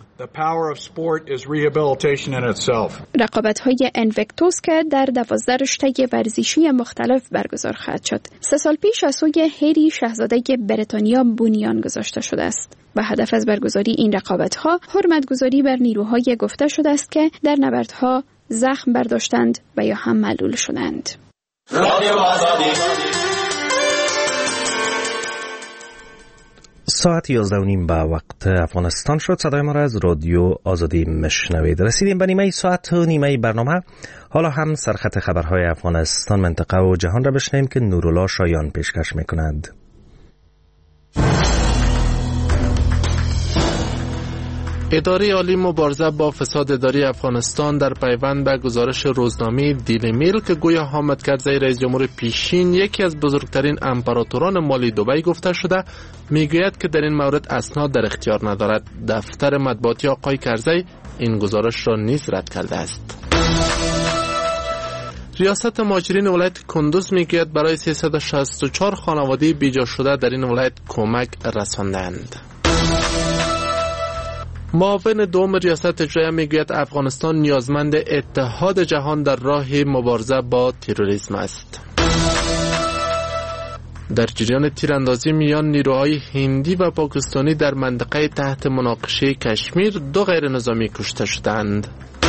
رقابت های اینویکتوس که در دوازده رشته ورزشی مختلف برگزار خواهد شد. سه سال پیش از سوی هری شاهزاده بریتانیا بنیان گذاشته شده است و هدف از برگزاری این رقابت‌ها حرمت‌گذاری بر نیروهای گفته شده است که در نبردها زخم برداشتند و یا هم معلول شدند. ساعت یازده و نیم به وقت افغانستان شد. صدای ما را از رادیو آزادی مشنوید. رسیدیم به نیمه ساعت و نیمه برنامه. حالا هم سرخط خبرهای افغانستان، منطقه و جهان را بشنویم که نورالله شایان پیشکش میکنند. اداره عالی مبارزه با فساد اداری افغانستان در پیوند به گزارش روزنامه دیلی میل که گویا حامد کرزی رئیس جمهور پیشین یکی از بزرگترین امپراتوران مالی دبی گفته شده، میگوید که در این مورد اسناد در اختیار ندارد. دفتر مطبوعاتی آقای کرزی این گزارش را نیز رد کرده است. ریاست مهاجرین ولایت کندوز میگوید برای سیصد و شصت و چهار خانواده بیجا شده در این ولایت کمک رساندند. معاون دوم ریاست اجرایی میگوید افغانستان نیازمند اتحاد جهان در راه مبارزه با تروریسم است. در جریان تیراندازی میان نیروهای هندی و پاکستانی در منطقه تحت مناقشه کشمیر دو غیر نظامی کشته شدند.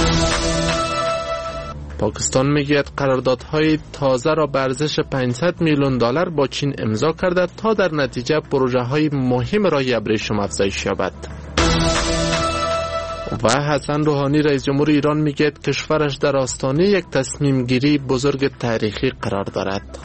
پاکستان میگوید قراردادهای تازه را به ارزش پانصد میلیون دلار با چین امضا کرده تا در نتیجه پروژه های مهم راه ابریشم افزایش یابد. و حسن روحانی رئیس جمهور ایران میگوید کشورش در آستانه یک تصمیم گیری بزرگ تاریخی قرار دارد.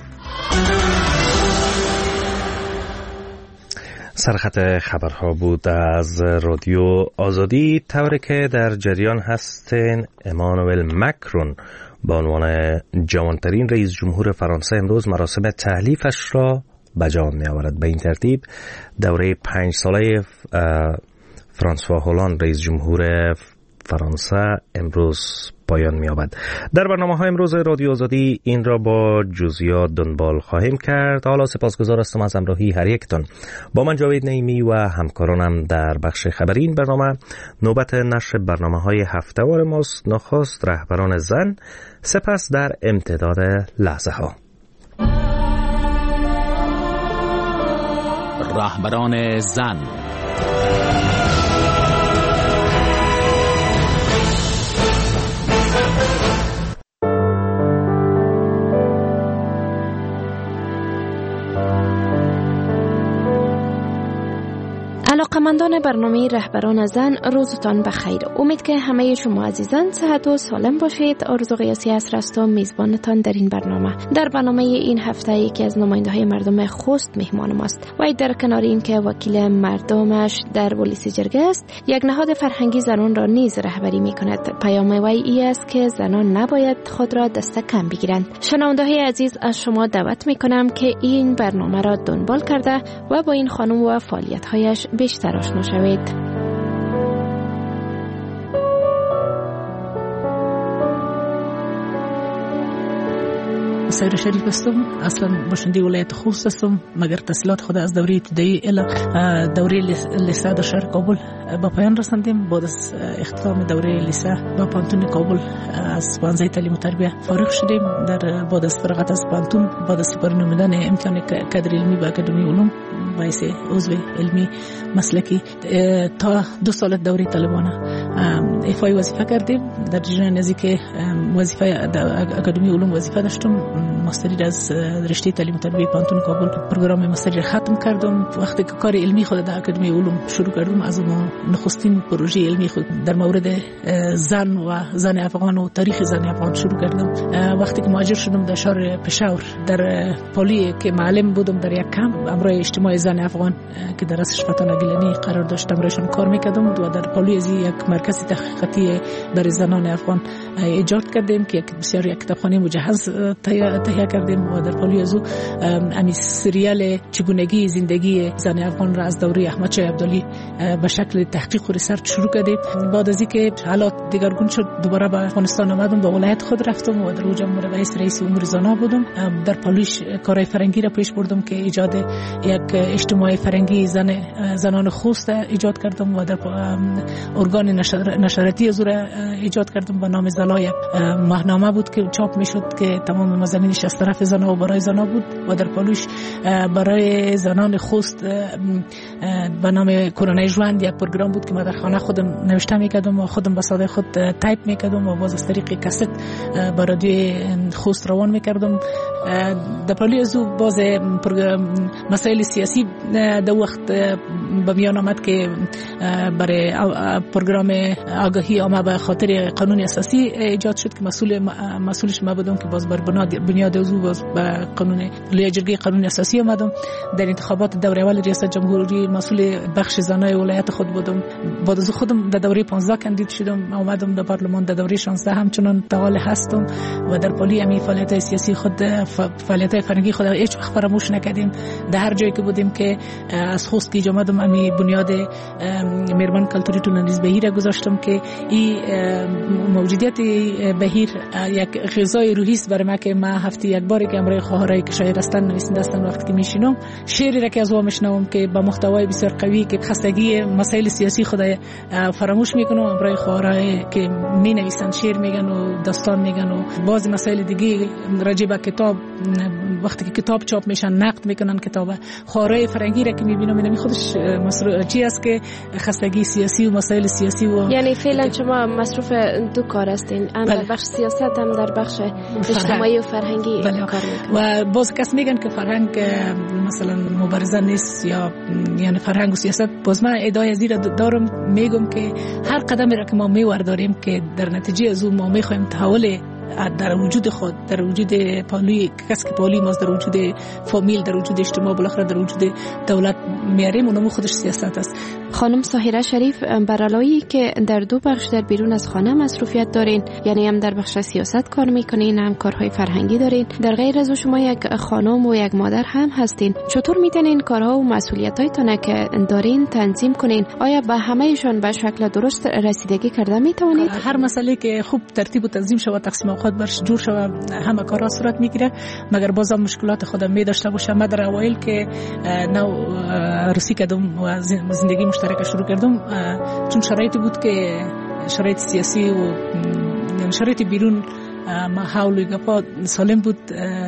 سرخط خبرها بود از رادیو آزادی. طوری که در جریان هستین، امانوئل مکرون به عنوان جوانترین رئیس جمهور فرانسه امروز مراسم تحلیفش را به جا می‌آورد. به این ترتیب دوره پنج ساله فرانسوا هولند رئیس جمهور فرانسه امروز پایان می‌یابد. در برنامه‌های امروز رادیو آزادی این را با جزئیات دنبال خواهیم کرد. حالا سپاسگزار هستم از همراهی هر یکتان. با من جاوید نعیمی و همکارانم در بخش خبری این برنامه. نوبت نشر برنامه‌های هفته‌وار ماست. نخست رهبران زن، سپس در امتداد لحظه‌ها رهبران زن. علاقمندان برنامه رهبران زن، روزتان بخیر. امید که همه شما عزیزان صحت و سالم باشید. آرزو قیاسی عصر است و میزبانتان در این برنامه. در برنامه این هفته یکی از نماینده های مردم خوست مهمان ماست. وی در کنار این که وکیل مردمش در پلیس جرگه است، یک نهاد فرهنگی زنان را نیز رهبری می کند. پیام وی ای است که زنان نباید خود را دست کم بگیرند. شنونده های عزیز، از شما دعوت می کنم که این برنامه را دنبال کرده و با این خانم و فعالیت هایش بیشتر آشنا شوید. سیر شریف هستم، اصلا باشنده ولایت خوست هستم، مگر تحصیلات خود از دوره ابتدایی الی دوره لیسه در شهر کابل با پایان رساندیم. بعد از اختتام دوره لیسه با پانتون کابل از پانزده تعلیم و تربیه فارغ شدیم. در بعد از فراغت از پانتون، بعد از سپاری نمودن امتحان کادر علمی به اکادمی علوم باعث عضو علمی مسلکی تا دو سال دوره طالبان ایفای وظیفه کردیم. در جریان نزدیک وظیفه اکادمی علوم وظیفه داشتم. ماستری از رشته تعلیم و تربیت پانتون کابل پروگرام ماستری ختم کردم. وقتی که کار علمی خود در اکادمی علوم شروع کردم، از اون نخستین پروژه علمی خود در مورد زن و زن افغان و تاریخ زن افغان شروع کردم. وقتی که مهاجر شدم در شهر پشاور، در پلی که معلم بودم در یک کمپ امروی اجتماعی زن افغان که در اسش فتانه گیلانی قرار داشتم برایشان کار میکردم و در پالوی از یک مرکز تحقیقاتی برای زنان افغان ایجاد کردیم که بسیار یک کتابخانه مجهز تهیه کردیم و در پالوی از او امی سریال چگونگی زندگی زن افغان را از دوره احمد شاه ابدالی به شکل تحقیق و ریسرچ شروع کردیم. بعد از اینکه حالات دیگرگون شد دوباره به افغانستان آمدم، به ولایت خود رفتم و در اونجا رئیس رئیس امور زنان بودم. در پالوش کارهای فرنگی را پیش بردم که ایجاد یک اجتماع فرنگی زن زنان خوست ایجاد کردم و در ارگان نشر نشراتی از را ایجاد کردم به نام زلا. یک ماهنامه بود که چاپ میشد که تمام مضامینش از طرف زنا و برای زنا بود و در پالوش برای زنان خوست به نام کرونا ژوند یک پروگرام بود که من در خانه خودم نوشته میکردم و خودم به صدای خود تایپ میکردم و باز از طریق کاست به رادیو خوست روان میکردم. در پالوی از او باز مسائل سیاسی در وقت به میان آمد که برای پروگرام آگاهی آمد به خاطر قانون اساسی ایجاد شد که مسئول مسئولش ما بودم که باز بر بنیاد از او باز به قانون لایحه جرگه قانون اساسی آمدم. در انتخابات دوره اول ریاست جمهوری مسئول بخش زنای ولایت خود بودم. بعد از خودم در دوره پانزده کاندید شدم، آمدم در پارلمان. در دوره شانزده همچنان فعال هستم و در پالوی امی فعالیت سیاسی خود فعالیت فرنگی خود هیچ وقت فراموش نکردیم. در هر جایی که بودیم که از خوست که آمدم امی بنیاد میرمن کلتوری تونندیز بهیر را گذاشتم که این موجودیت بهیر یک غذای روحی است برای ما که ما هفته یک باری که امروی خواهرای که شاعر هستن نویسنده هستن وقتی که میشینم شعری را که از او میشنوم که با محتوای بسیار قوی که خستگی مسائل سیاسی خود فراموش میکنم، امروی خواهرای که می نویسن شعر میگن و داستان میگن و بعضی مسائل دیگه راجع به کتاب وقتی که کتاب چاپ میشن نقد میکنن کتاب خواهرای فرنگی را که میبینم اینم خودش مصروف چی است که خستگی سیاسی و مسائل سیاسی و یعنی فعلا شما مصروف دو کار هستین، هم در بخش سیاست هم در بخش اجتماعی و فرهنگی بله. کار میکنین. و باز کس میگن که فرهنگ مثلا مبارزه نیست یا یعنی فرهنگ و سیاست. باز من ادعای زیر دارم میگم که هر قدمی را که ما میورداریم که در نتیجه از اون ما میخوایم تحول در وجود خود، در وجود پالوی کس که پالوی ماست، در وجود فامیل، در وجود اجتماع، بالاخره در وجود دولت میاریم، اونم خودش سیاست است. خانم ساحره شریف، بر علاوه که در دو بخش در بیرون از خانه مصروفیت دارین، یعنی هم در بخش سیاست کار میکنین هم کارهای فرهنگی دارین، در غیر از شما یک خانم و یک مادر هم هستین، چطور میتونین کارها و مسئولیتایتون که دارین تنظیم کنین؟ آیا به همهشون به شکل درست رسیدگی کرده میتونید؟ هر مسئله که خوب ترتیب و تنظیم شود، تقسیم اوقات برش جور شود، همه کارها صورت میگیره، مگر بازم مشکلات خودم می داشته باشم. من در اوایل که نو عروسی کردم و زندگی مشترک شروع کردم، چون شرایطی بود که شرایط سیاسی و شرایط بیرون ما حول گپا سالم بود.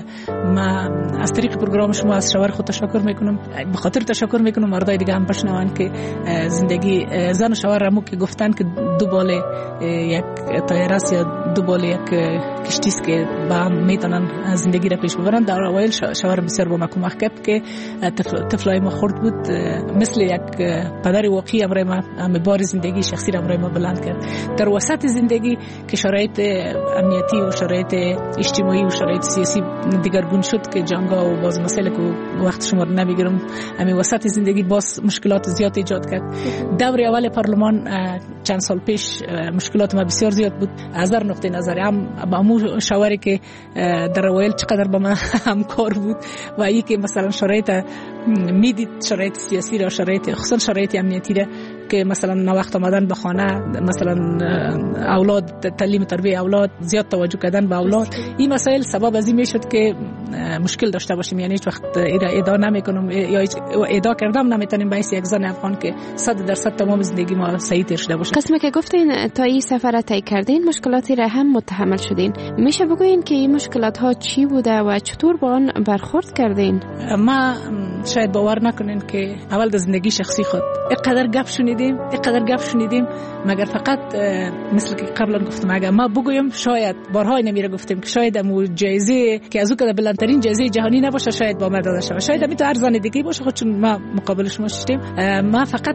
ما از طریق پروگرام شما از شوهر خود تشکر میکنم، به خاطر تشکر میکنم مردای دیگه هم بشنوان که زندگی زن و شوهر رمو که گفتن که دو باله یک طایره است یا دو باله یک کشتی است که با هم میتونن زندگی را پیش ببرن. در اوایل شوهر بسیار با ما کمک کرد که طفلای ما خرد بود، مثل یک پدر واقعی امروی ما هم بار زندگی شخصی را امروی ما بلند کرد. در وسط زندگی که شرایط امنیتی و شرایط اجتماعی و شرایط سیاسی دیگرگون شد که جنگا و باز مسائل که وقت شما رو نمیگیرم، همین وسط زندگی باز مشکلات زیاد ایجاد کرد. دور اول پارلمان چند سال پیش مشکلات ما بسیار زیاد بود از هر نقطه نظر، هم با امور شوهری که در اوایل چقدر با من همکار بود و ای که مثلا شرایط میدید شرایط سیاسی را، شرایط خصوصا شرایط امنیتی را که مثلا نه وقت آمدن به خانه، مثلا اولاد تعلیم تربیت اولاد، زیاد توجه کردن به اولاد، این مسائل سبب از این میشد که مشکل داشته باشیم. یعنی هیچ وقت ادعا نمیکنم یا ادعا کردم نمیتونیم به حیث یک زن افغان که صد درصد تمام زندگی ما صحیح تیر شده باشه. قسمی که گفتین تا این سفر طی کردین مشکلاتی را هم متحمل شدین، میشه بگوین که این مشکلات ها چی بوده و چطور با آن برخورد کردین؟ ما شاید باور نکنین که اول در زندگی شخصی خود اینقدر گپ شنیدیم شنیدیم، اینقدر گپ شنیدیم، مگر فقط مثل که قبلا گفتم اگر ما بگویم شاید بارها نمیره گفتیم که شاید امو جایزه که از او که بلندترین جایزه جهانی نباشه شاید با ما داده شود، شاید می تو ارزان دیگه باشه، خود چون ما مقابل شما شدیم، ما فقط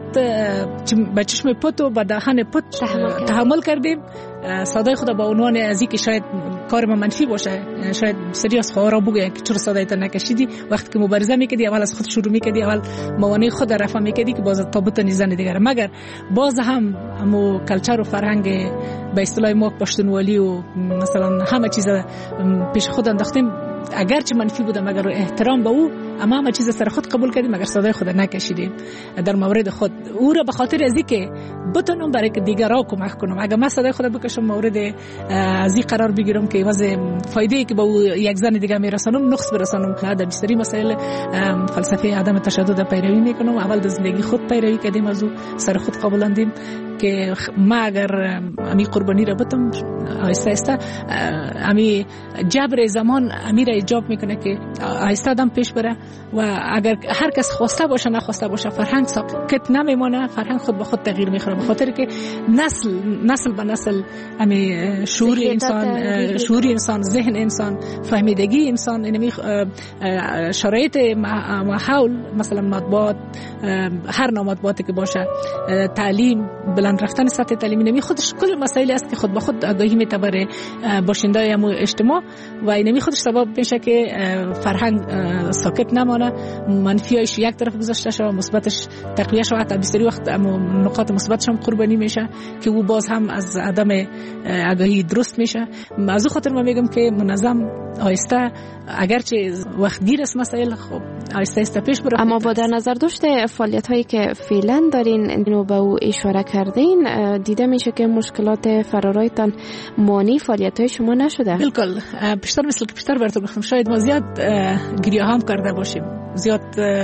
با چشم پت و با دهان پت تحمل کردیم صدای خدا با عنوان از اینکه شاید کار ما منفی باشه، شاید سری از خواهرها بگوین که چرا صدایت نکشیدی، وقتی که مبارزه میکردی اول از خود شروع میکردی، اول موانع خود رفع میکردی که باز تابوت نیزن دیگر، مگر باز هم همو کلچر و فرهنگ به اصطلاح ما پشتونوالی و مثلا همه چیز پیش خود انداختیم، اگرچه منفی بوده مگر احترام به او، اما همه چیز سر خود قبول کردیم مگر صدای خود نکشیدیم در مورد خود، او را به خاطر از اینکه بتونم برای که دیگرها کمک کنم، اگر من صدای خود بکشم مورد از این قرار بگیرم که واسه فایده ای که به او یک زن دیگه میرسانم نقص برسانم، در بیشتری مسائل فلسفه عدم تشدد پیروی میکنم، اول در زندگی خود پیروی کردیم، از او سر خود قبولاندیم که ما اگر امی قربانی را بتم آهسته آهسته امی جبر زمان امی را ایجاب میکنه که آهسته آدم پیش بره و اگر هر کس خواسته باشه نخواسته باشه فرهنگ ساکت نمیمونه، فرهنگ خود به خود تغییر میخوره، به خاطر که نسل نسل به نسل امی شعور انسان شعور انسان ذهن انسان فهمیدگی انسان اینمی شرایط ماحول مثلا مطبوعات هر نوع مطبوعاتی که باشه تعلیم بلند رفتن سطح تعلیمی نمی خودش کل مسائلی است که خود به خود آگاهی میتبره باشنده همو اجتماع و اینمی خودش سبب میشه که فرهنگ ساکت نمانه، منفیش یک طرف گذاشته شود، مثبتش تقویه شود، حتی بسیاری وقت نقاط مثبتش هم قربانی میشه که او باز هم از عدم آگاهی درست میشه. از او خاطر من میگم که منظم آهسته اگرچه وقت گیر است مسائل خب آهسته آهسته پیش بره. اما با در نظر داشته فعالیت هایی که فعلا دارین اینو به او اشاره کردین، دیده میشه که مشکلات فرارایتان مانی فعالیت های شما نشده. بالکل بیشتر مثل که بیشتر براتون گفتم شاید ما زیاد گریه هم کرده باشیم، زیاد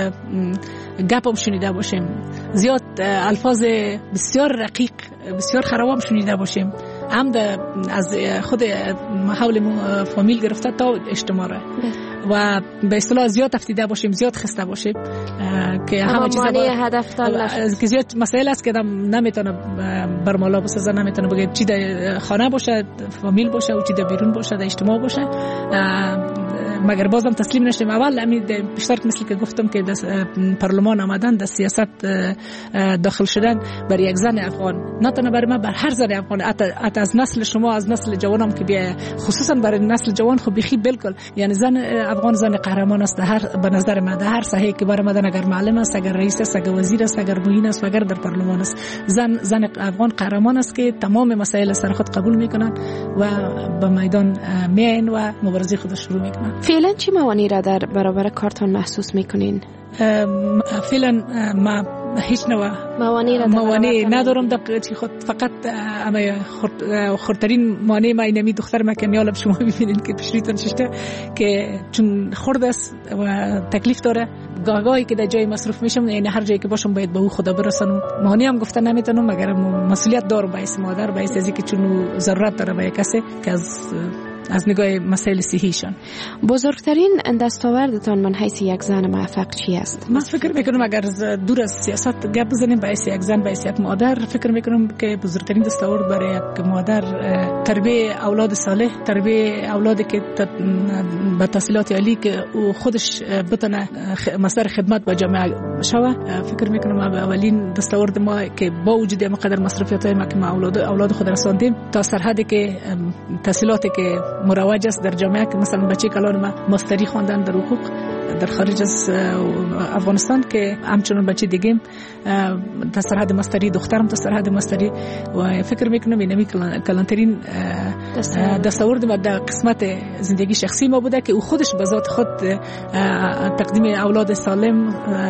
گپ هم شنیده باشیم، زیاد الفاظ بسیار رقیق بسیار خراب هم شنیده باشیم، هم از خود حول فامیل گرفته تا اجتماع را و به اصطلاح زیاد تفتیده باشیم، زیاد خسته باشیم که همه چیزا با هدف داشت که زیاد مسائل است که آدم نمیتونه برمالا بسازه، نمیتونه بگه چی در خانه باشه، فامیل باشه و چی در بیرون باشه، در اجتماع باشه، مگر بازم تسلیم نشیم. اول امید بیشتر مثل که گفتم که در پارلمان آمدن، در سیاست داخل شدن بر یک زن افغان، نه تنها بر من، بر هر زن افغان، حتی از نسل شما، از نسل جوانم که بیا خصوصا برای نسل جوان خب بخی بالکل، یعنی زن افغان زن قهرمان است در هر به نظر من، در هر ساحه که بر مدن، اگر معلم است، اگر رئیس است، اگر وزیر است، اگر معین است، اگر در پارلمان است، زن زن افغان قهرمان است که تمام مسائل سر خود قبول میکنن و به میدان میاین و مبارزه خود شروع میکنن. فعلا چی موانعی را در برابر کارتان محسوس میکنین؟ فعلا ما هیچ نوع موانع ندارم در چی خود، فقط اما خردترین مانع ما اینمی دختر ما که میالم شما ببینید که پیشریتان ششته که چون خرد است و تکلیف داره، گاهگاهی که در جای مصرف میشم، یعنی هر جایی که باشم باید به او خدا برسانم، مانع هم گفتن نمیتونم مگر مسئولیت دارم باعث مادر، باعث از اینکه چون ضرورت داره به کسی که از از نگاه مسائل صحیشان. بزرگترین دستاوردتان من حیث یک زن موفق چی است؟ من فکر میکنم اگر دور از سیاست گپ بزنیم، باعث یک زن، باعث یک مادر، فکر میکنم که بزرگترین دستاورد برای یک مادر تربیت اولاد صالح، تربیت اولادی که با تحصیلات عالی که او خودش بتونه مصدر خدمت با جامعه شوه. فکر میکنم اولین دستاورد ما که با وجود اینقدر مصرفیات ما که ما اولاد اولاد خود رساندیم تا سرحدی که تحصیلاتی که مروج است در جامعه، که مثلا بچه کلان ما ماستری خواندن در حقوق در خارج از افغانستان، که همچنان بچه دیگه تا سرحد ماستری، دخترم تا سرحد ماستری، و فکر میکنم اینمی کلانترین دستاورد ما در قسمت زندگی شخصی ما بوده که او خودش به ذات خود تقدیم اولاد سالم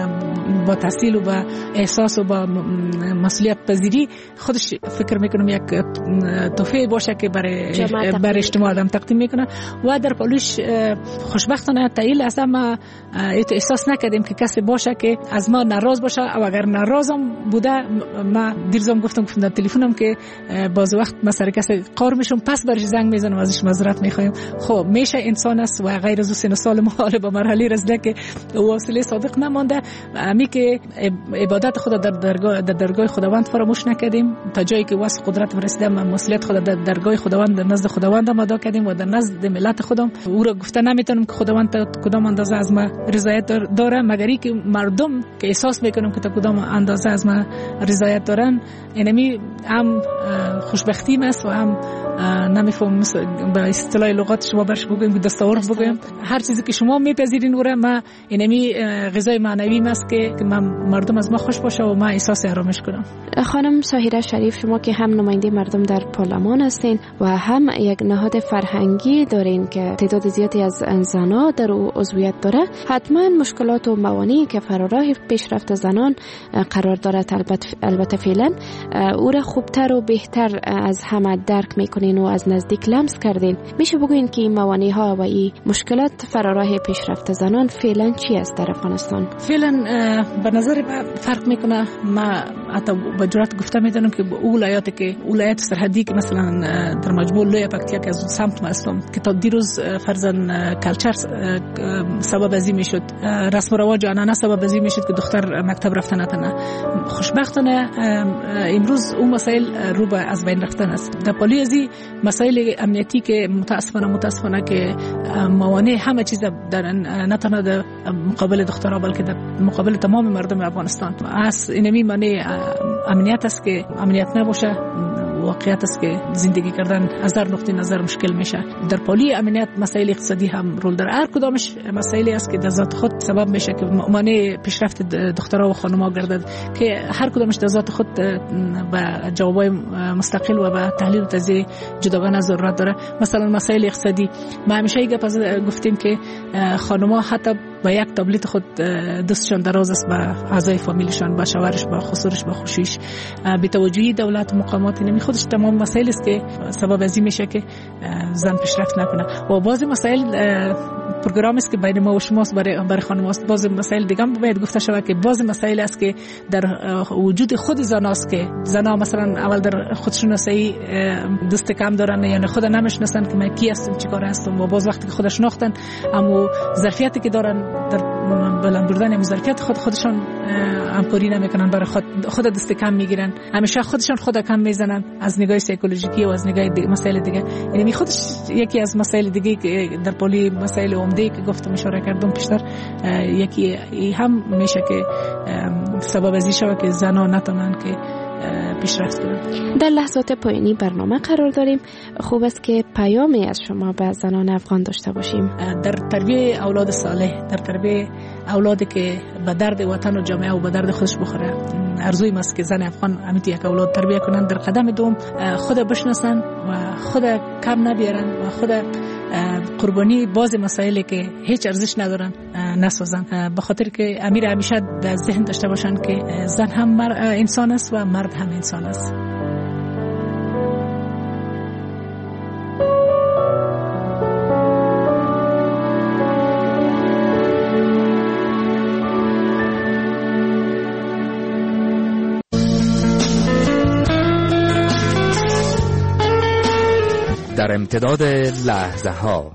با تحصیل و با احساس و با مسئولیت پذیری خودش فکر میکنم یک تحفه باشه که برای برای اجتماع آدم تقدیم میکنه. و در پالوش خوشبختانه تایل است، ما احساس نکردیم که کسی باشه که از ما ناراض باشه، و اگر ناراضم بوده ما دیروزم گفتم گفتم در تلفنم که باز وقت ما سر کسی قار میشم، پس برش زنگ میزنم ازش معذرت میخوایم. خب میشه انسان است و غیر از سن سال محال به مرحله رسیده که واصله صادق نمانده. امی که عبادت خود در درگاه در درگاه خداوند فراموش نکردیم، تا جایی که واسه قدرت رسیدیم مسئولیت خود در درگاه خداوند در نزد خداوند ادا کردیم و در نزد ملت خودم او را گفته نمیتونم که خداوند تا کدام اندازه از ما رضایت داره، مگر اینکه مردم که احساس میکنم که تا کدام اندازه از ما رضایت دارن. اینمی هم خوشبختی است و هم نمیفهم به اصطلاح لغات شما برش بگویم دستاورد بگویم، هر چیزی که شما میپذیرین اوره ما اینمی غذای معنوی است که مردم از ما خوش باشه و ما احساس آرامش کنم. خانم ساحره شریف، شما که هم نماینده مردم در پارلمان هستین و هم یک نهاد فرهنگی دارین که تعداد زیادی از زنان در او عضویت داره، حتما مشکلات و موانعی که فراراه پیشرفت زنان قرار دارد البته فعلا او را خوبتر و بهتر از همه درک میکنین و از نزدیک لمس کردین. میشه بگوین که این موانع ها و این مشکلات فراراه پیشرفت زنان فعلا چی است در افغانستان؟ فعلا به نظر فرق میکنه. ما حتی با جرات گفته میدونم که ولایاتی که ولایت سرحدی که مثلا در مجموع لوی پکتیا که از سمت ما هستم که تا دیروز فرزن کلچر سبب ازی میشد، رسم و رواج آنها سبب ازی میشد که دختر مکتب رفتن نتونه. خوشبختانه امروز اون مسائل رو به از بین رفتن است. در پالی ازی مسائل امنیتی که متاسفانه متاسفانه که موانع همه چیز در نتونه در مقابل دخترها بلکه در مقابل تمام مردم افغانستان است. اینمی معنی امنیت است که امنیت نباشه واقعیت است که زندگی کردن از هر نقطه نظر مشکل میشه. در پالی امنیت مسائل اقتصادی هم رول داره. هر کدامش مسائلی است که در ذات خود سبب میشه که مانع پیشرفت دخترها و خانم‌ها گردد که هر کدامش در ذات خود با جوابای مستقل و با تحلیل و تجزیه جداگانه ضرورت داره. مثلا مسائل اقتصادی ما همیشه یک گپ گفتیم که خانم‌ها حتی با یک تابلت خود دستشان دراز است با اعضای فامیلشان، با شوهرش، با خسرش، با خوشیش. بی توجهی دولت و مقامات نمی خودش تمام مسائل است که سبب ازی میشه که زن پیشرفت نکنه. و بعضی مسائل پروگرام است که بین ما و شماست برای برای خانم است. بعضی مسائل دیگه هم باید گفته شود که بعضی مسائل است که در وجود خود زن است که زنها مثلا اول در خودشناسی دست کم دارن، یعنی خود نمیشناسن که من کی هستم چیکار هستم، و باز وقتی که خودش شناختن اما ظرفیتی که دارن در بلند بردن ظرفیت خود خودشان همکاری نمیکنن، برای خود خود دست کم میگیرن، همیشه خودشان خود کم میزنن از نگاه سایکولوژیکی و از نگاه مسائل دیگه. یعنی خودش یکی از مسائل دیگه که در پلی مسائل عمده که گفتم اشاره کردم پیشتر، یکی هم میشه که سبب ازی شود که زنها نتونن که پیشرفت کنند. در لحظات پایانی برنامه قرار داریم. خوب است که پیامی از شما به زنان افغان داشته باشیم. در تربیت اولاد صالح، در تربیت اولادی که به درد وطن و جامعه و به درد خودش بخوره، ارزوی است که زن افغان همیشه یک اولاد تربیت کنند، در قدم دوم خود بشناسن و خود کم نبیارن و خود قربانی باز مسائلی که هیچ ارزش ندارن نسازن، به خاطر که امیر همیشه در ذهن داشته باشن که زن هم انسان است و مرد هم انسان است. در امتداد لحظه ها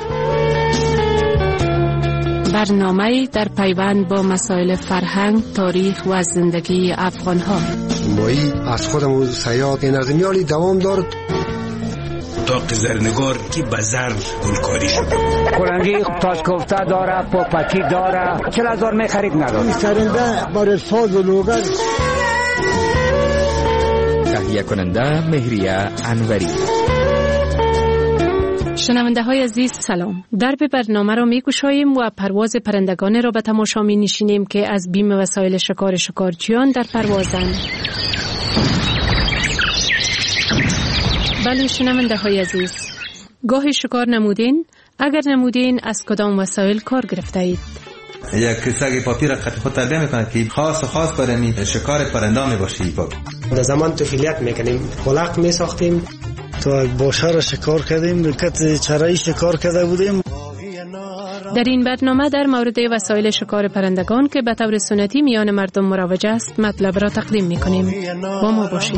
برنامه در پیوند با مسائل فرهنگ، تاریخ و زندگی افغان ها. مایی از خودم و سیاد نظمیالی دوام دارد. داغ زرنگار که بزر گلکاری شد، کلنگی تاش کوفته داره، پاپکی داره، چل هزار می خرید نداره. سرنده برای ساز و لوگر. تهیه کننده مهریه انوری. شنونده های عزیز سلام. درب برنامه را می گشاییم و پرواز پرندگان را به تماشا می نشینیم که از بیم وسایل شکار شکارچیان در پروازند. بله شنونده های عزیز، گاهی شکار نمودین؟ اگر نمودین از کدام وسایل کار گرفته اید؟ یک سگ پاپی را خط خود تربیه میکنه که خاص خاص برای شکار پرنده می باشه. در زمان طفولیت میکنیم، خلق می ساختیم، تو باشه را شکار کردیم، کت چرایی شکار کرده بودیم. در این برنامه در مورد وسایل شکار پرندگان که به طور سنتی میان مردم مروج است مطلب را تقدیم میکنیم. با ما باشید.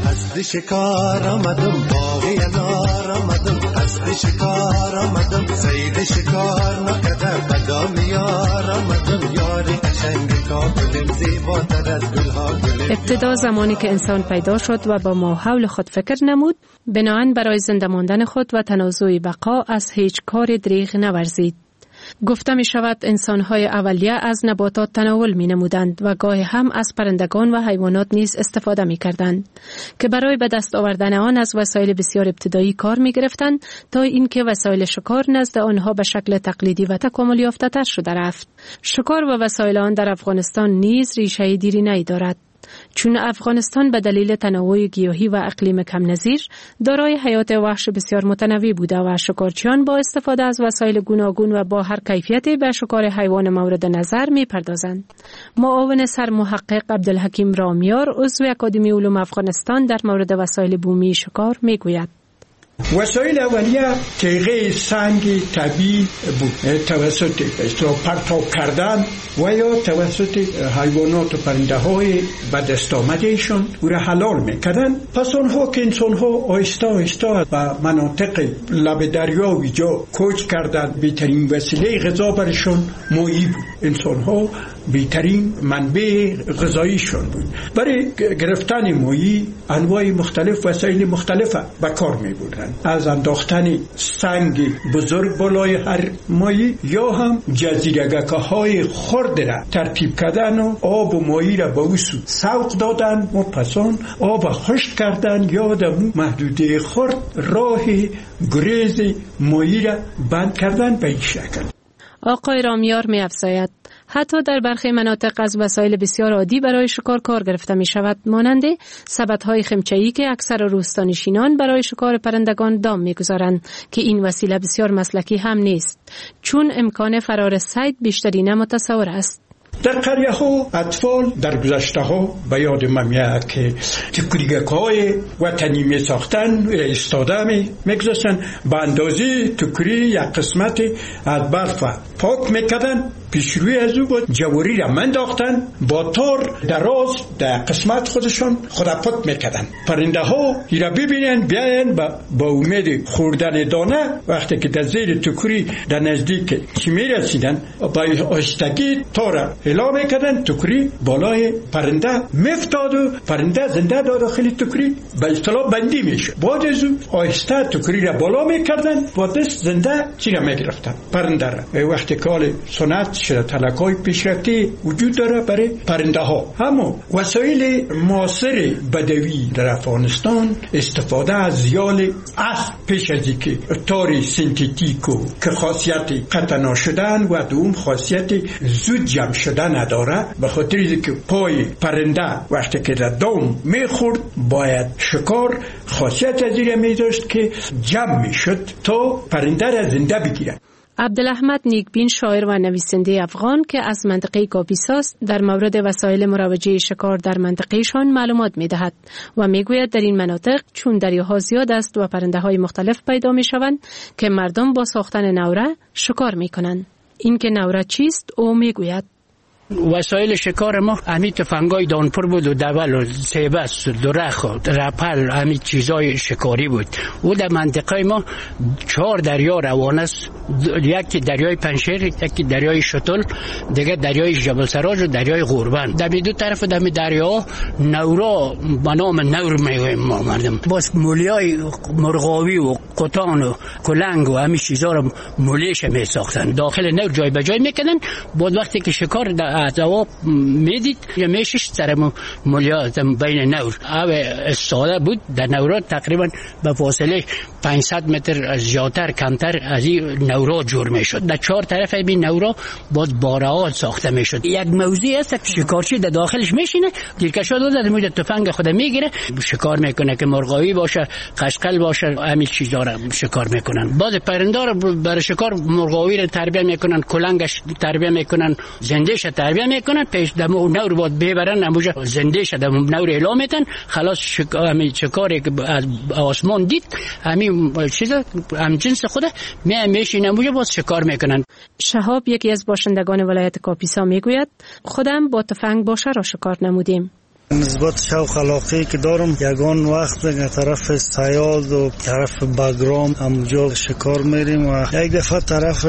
شکار آمدم باغی انار آمدم قصد شکار آمدم سید شکار نکدر بدام یار آمدم یاری قشنگ کابلم زیباتر از گلها گلم. ابتدا زمانی که انسان پیدا شد و با ماحول خود فکر نمود، بناهن برای زنده ماندن خود و تنازع بقا از هیچ کار دریغ نورزید. گفته می شود انسان‌های اولیه از نباتات تناول می نمودند و گاهی هم از پرندگان و حیوانات نیز استفاده می کردند که برای به دست آوردن آن از وسایل بسیار ابتدایی کار می گرفتند تا اینکه وسایل شکار نزد آنها به شکل تقلیدی و تکامل یافته تر شده رفت. شکار و وسایل آن در افغانستان نیز ریشه دیرینه‌ای دارد، چون افغانستان به دلیل تنوع گیاهی و اقلیم کم نظیر دارای حیات وحش بسیار متنوع بوده و شکارچیان با استفاده از وسایل گوناگون و با هر کیفیتی به شکار حیوان مورد نظر می پردازند. معاون سرمحقق عبدالحکیم رامیار عضو اکادمی علوم افغانستان در مورد وسایل بومی شکار می گوید: وسایل اولیه تیغه سنگ طبیعی بود، توسط پرتاب کردن و یا توسط حیوانات و پرنده های به دست آمده ایشان او را حلال میکردن. پس آنها که انسان ها آهسته آهسته به مناطق لب دریا و جا کوچ کردند، بهترین وسیله غذا برشان ماهی بود. انسان ها بهترین منبع غذاییشان بود. برای گرفتن ماهی انواع مختلف وسایل مختلف به کار می بردند، از انداختن سنگ بزرگ بالای هر ماهی یا هم جزیرگکه های خرد را ترتیب کردن و آب و ماهی را به او سوق دادن و پسان آب خشک کردن یا در محدوده خرد راه گریز ماهی را بند کردن به این شکل. آقای رامیار می افزاید حتی در برخی مناطق از وسایل بسیار عادی برای شکار کار گرفته می شود، مانند سبدهای خمچه‌ای که اکثر روستانشینان برای شکار پرندگان دام می گذارند که این وسیله بسیار مسلکی هم نیست، چون امکان فرار صید بیشترین متصور است. در قریه ها اطفال در گذشته ها به یاد من میاد که تکریگک های وطنی می ساختن استاده می میگذاشتن، به اندازه تکری یک قسمت از برف پاک میکردن، پیش روی از او بود جواری را منداختن، با تار دراز در قسمت خودشون خدا پاک میکردن. پرنده ها ایرا ببینن بیاین با, با امید خوردن دانه، وقتی که در زیر تکری در نزدیک چی میرسیدن با آهستگی تار الا میکردن، تکری بالای پرنده میفتاد و پرنده زنده در داخل تکری به اصطلاح بندی میشد. بعد از او آهسته تکری را بالا میکردن، با دست زنده چی را میگرفتن پرنده را. وقتی که سنت شده تلکای پیشرفتی وجود داره برای پرنده ها. اما وسایل معاصر بدوی در افغانستان استفاده از زیال اسب پیش از اینکه تار سنتتیکو که خاصیت قطع نشدن و دوم خاصیت زود جمع شدن نداره، به خاطر اینکه پای پرنده وقتی که در دام میخورد باید شکار خاصیت از این میداشت که جمع میشد تا پرنده را زنده بگیرد. عبدالاحمد نیکبین شاعر و نویسنده افغان که از منطقه کاپیساست در مورد وسایل مروجه شکار در منطقهشان معلومات می‌دهد و میگوید در این مناطق چون دریاها زیاد است و پرنده‌های مختلف پیدا می‌شوند که مردم با ساختن نوره شکار می‌کنند. این که نوره چیست او میگوید: وسایل شکار ما همین تفنگای دانپور بود و دول و سیبس و درخ و رپل، همین چیزای شکاری بود. و در منطقه ما چهار دریا روان است، یکی دریای پنشیر، یکی دریای شتل، دیگه دریای جبل سراج و دریای غوربند. در دو طرف در دریا نورا به نام نور میگویم ما مردم، باز مولیای مرغاوی و قطان و کلنگ و همین چیزا رو مولیش می ساختن، داخل نور جای به جای میکنن. بعد وقتی که شکار از جواب میدید یا میشش سر مولیا بین نور او استاده بود. در نورا تقریبا به فاصله پانصد متر زیادتر کمتر از این نورا جور میشد. در چهار طرف این نورا باز بارها ساخته میشد. یک موضوع است که شکارچی در داخلش میشینه، دیرکشا دو در مورد تفنگ خود میگیره، شکار میکنه که مرغاوی باشه، قشقل باشه، همین چیزا رو شکار میکنن. باز پرنده رو برای شکار مرغاوی رو تربیت میکنن، کلنگش تربیت میکنن، زندهش تربیت میکنن، پیش دمو نور بود ببرن اموجا زنده شده نور اعلام میتن. خلاص شکار همین شکاری که از آسمان دید همین چیزا هم جنس خوده می میشینه نموشه باز شکار میکنن. شهاب یکی از باشندگان ولایت کاپیسا میگوید خودم با تفنگ باشه را شکار نمودیم. نسبت شوق علاقه که دارم یگان وقت در طرف سیاد و طرف بگرام همونجا شکار میریم و یک دفعه طرف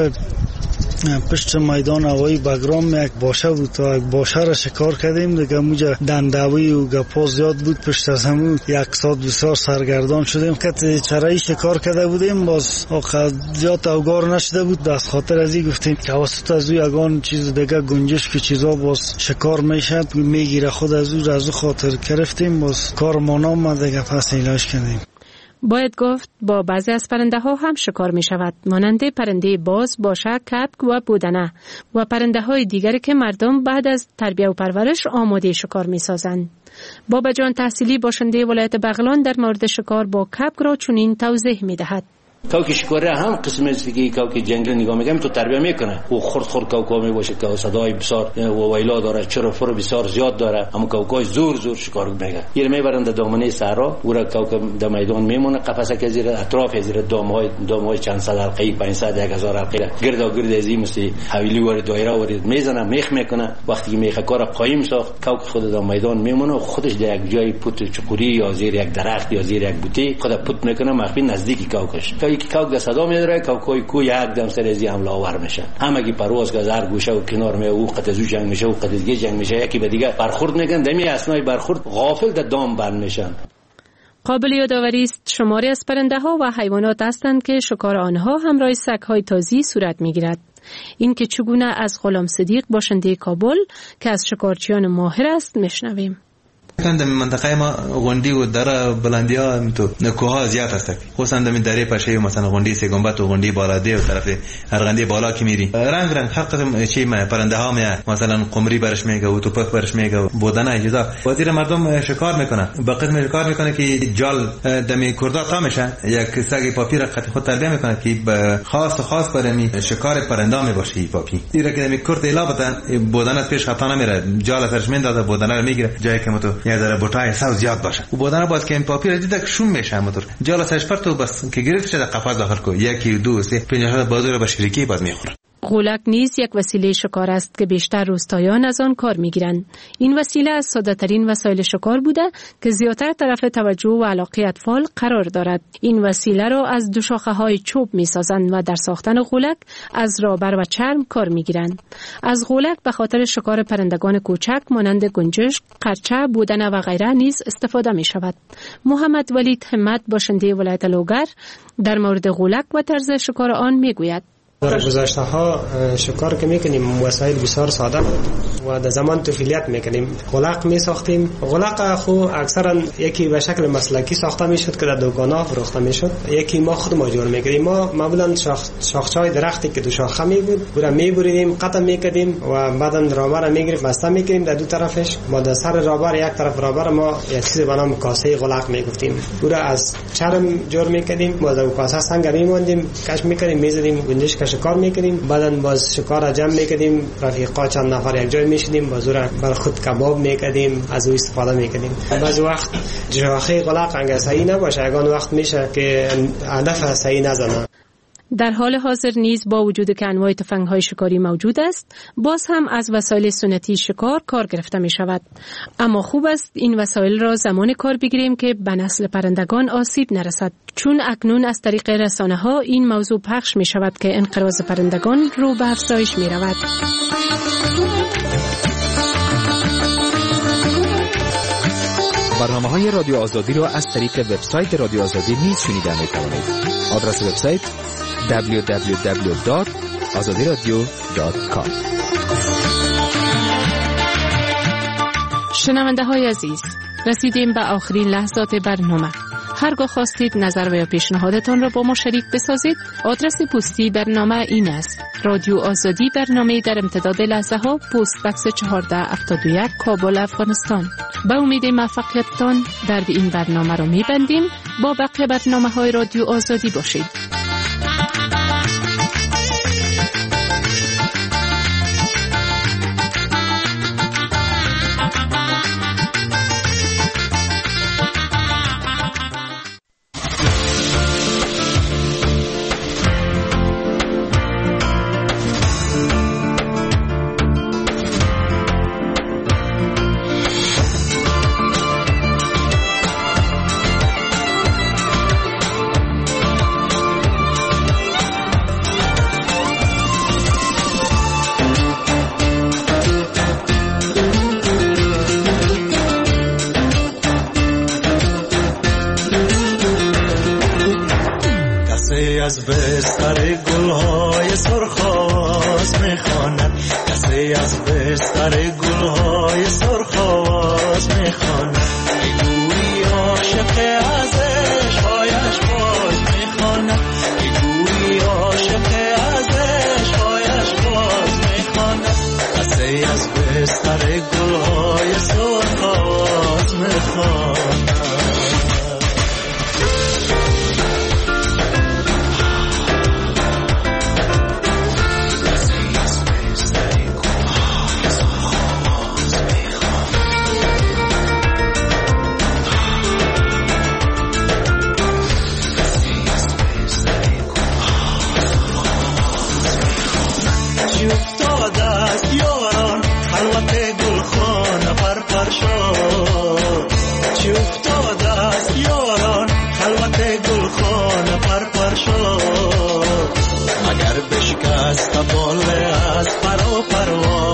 پشت میدان هوایی بگرام یک باشه بود تا یک باشه را شکار کردیم دیگه اونجا دندوی و گپا زیاد بود پشت از همون یک ساعت بسیار سرگردان شدیم که چرایی شکار کرده بودیم باز آخر زیاد اوگار نشده بود دست خاطر از این گفتیم که وسط از او یگان چیز دیگه گنجش که چیزا باز شکار میشه میگیره خود از او از او خاطر گرفتیم باز کار ما نامد دیگه پس علاج کردیم. باید گفت با بعضی از پرنده ها هم شکار می شود مانند پرنده باز، باشه، کبک و بودنه و پرنده های دیگری که مردم بعد از تربیت و پرورش آماده شکار می سازند. بابا جان تحصیلی باشنده ولایت بغلان در مورد شکار با کبک را چنین توضیح می دهد. کوک شکاری هم قسم است که کوک جنگل نگاه میگم تو تربیت میکنه و خرد خرد کوکا می باشه که صدای بسیار و ویلا داره چرا فر بسیار زیاد داره اما کوکای زور زور شکار میگه یه میبرند دامنه صحرا و را کوک در میدان میمونه قفسه که زیر اطراف زیر دامهای دامهای چند صد حلقه پانصد یک هزار حلقه گردا گرد از این مثل حویلی ور دایره ور میزنه میخ میکنه وقتی که میخ کار قایم ساخت کوک خود در میدان میمونه و خودش در یک جای پوت چقوری یا زیر یک درخت یا زیر یک بوته خود پوت میکنه مخفی نزدیک کوکش که کوک در صدا میداره کوکای کو یک دم سر از حمله آور میشه همگی پرواز که زر گوشه و کنار می او قط زو جنگ میشه و قط دیگه جنگ میشه یکی به دیگه برخورد میکنن دمی اسنای برخورد غافل در دام بند میشن. قابل یادآوری است شماری از پرنده ها و حیوانات هستند که شکار آنها همراه سگ های تازی صورت میگیرد. این که چگونه از غلام صدیق باشنده کابل که از شکارچیان ماهر است میشنویم. در منطقه ما غونډي و دره بلندیا تو کوه زیات هست خصوصا در دره پشه مثلا غونډي سه گنبد و غونډي بالا دی و طرف ارغندی بالا کی میری رنگ رنگ هر قسم چی ما پرنده ها می مثلا قمری برش میگه و توپک برش میگه بودن اجازه وزیر مردم شکار میکنه با قسم شکار میکنه که جال دمی کردا تا میشه یک سگ پاپی خط خود تربیت میکنه که خاص خاص برای شکار پرنده می باشه پاپی ایرا که دمی کرد الا بدن بودن پیش خطا نمیره جال سرش میندازه بودن رو میگیره جایی که تو یه ذره بوتای ساز زیاد باشه و بودن باز که این پاپی رو دیدک شوم میشه موتور جالا سرش پرتو بس که گرفت شده قفس داخل کو یکی دو سه پنجاه بازو رو به شریکی باز میخوره. غولک نیز یک وسیله شکار است که بیشتر روستاییان از آن کار میگیرند. این وسیله از ساده‌ترین وسایل شکار بوده که زیادتر طرف توجه و علاقه اطفال قرار دارد. این وسیله را از دو شاخه‌های چوب میسازند و در ساختن غولک از رابر و چرم کار میگیرند. از غولک به خاطر شکار پرندگان کوچک مانند گنجشک، قرچه، بودنه و غیره نیز استفاده می شود. محمد ولید همت باشنده ولایت لوگر در مورد غولک و طرز شکار آن میگوید. در گذشته ها شکار که میکنیم وسایل بسیار ساده بود و در زمان طفولیت میکنیم غلق میساختیم. غلق خو اکثرا یکی به شکل مسلکی ساخته میشد که در دکان‌ها فروخته میشد یکی ما خود ما جور میکردیم. ما معمولا شاخ شاخچای درختی که دو شاخه می بود برا میبریدیم قطع میکردیم و بعدا رابر میگرفتیم بسته میکردیم در دو طرفش با در سر رابر یک طرف رابر ما یک چیز به نام کاسه غلق میگفتیم برا از چرم جور میکردیم با در کاسه سنگ میموندیم کش میکردیم میزدیم گنجش کش شکار میکنیم بعداً باز شکار جمع میکنیم رفیقا چند نفر یک جای میشدیم باز را بر خود کباب میکنیم از او استفاده میکنیم. بعضی وقت جاخه غلق انگار صحیح نباشه یگان وقت میشه که هدف صحیح نزنه. در حال حاضر نیز با وجود که انواع تفنگ‌های شکاری موجود است باز هم از وسایل سنتی شکار کار گرفته می شود. اما خوب است این وسایل را زمان کار بگیریم که به نسل پرندگان آسیب نرسد چون اکنون از طریق رسانه ها این موضوع پخش می شود که انقراض پرندگان رو به افزایش می رود. برنامه های رادیو آزادی را از طریق وبسایت رادیو آزادی نیز شنیده می توانید. آدرس وبسایت دبلیو دبلیو دبلیو دات آزادی رادیو دات کام. شنونده های عزیز، رسیدیم به آخرین لحظات برنامه. هرگاه خواستید نظر و یا پیشنهادتان را با ما شریک بسازید، آدرس پستی برنامه این است: رادیو آزادی، برنامه در امتداد لحظه ها، پست بکس چهارده هفتاد و یک، کابل، افغانستان. به امید موفقیتتان در این برنامه را می‌بندیم. با بقیه برنامه های رادیو آزادی باشید. کسی از بستر گلهای سرخ آواز میخواند، کسی از بستر گلهای سرخ آواز میخواند. میگویی عاشق از عشقهایش باز میخواند، میگویی عاشق از عشقهایش باز میخواند. کسی از بستر گلهای سرخ آواز میخواند. چی افتاده است یاران خلوت گلخانه پر پر شد، مگر بشکست باله از پر و پرواز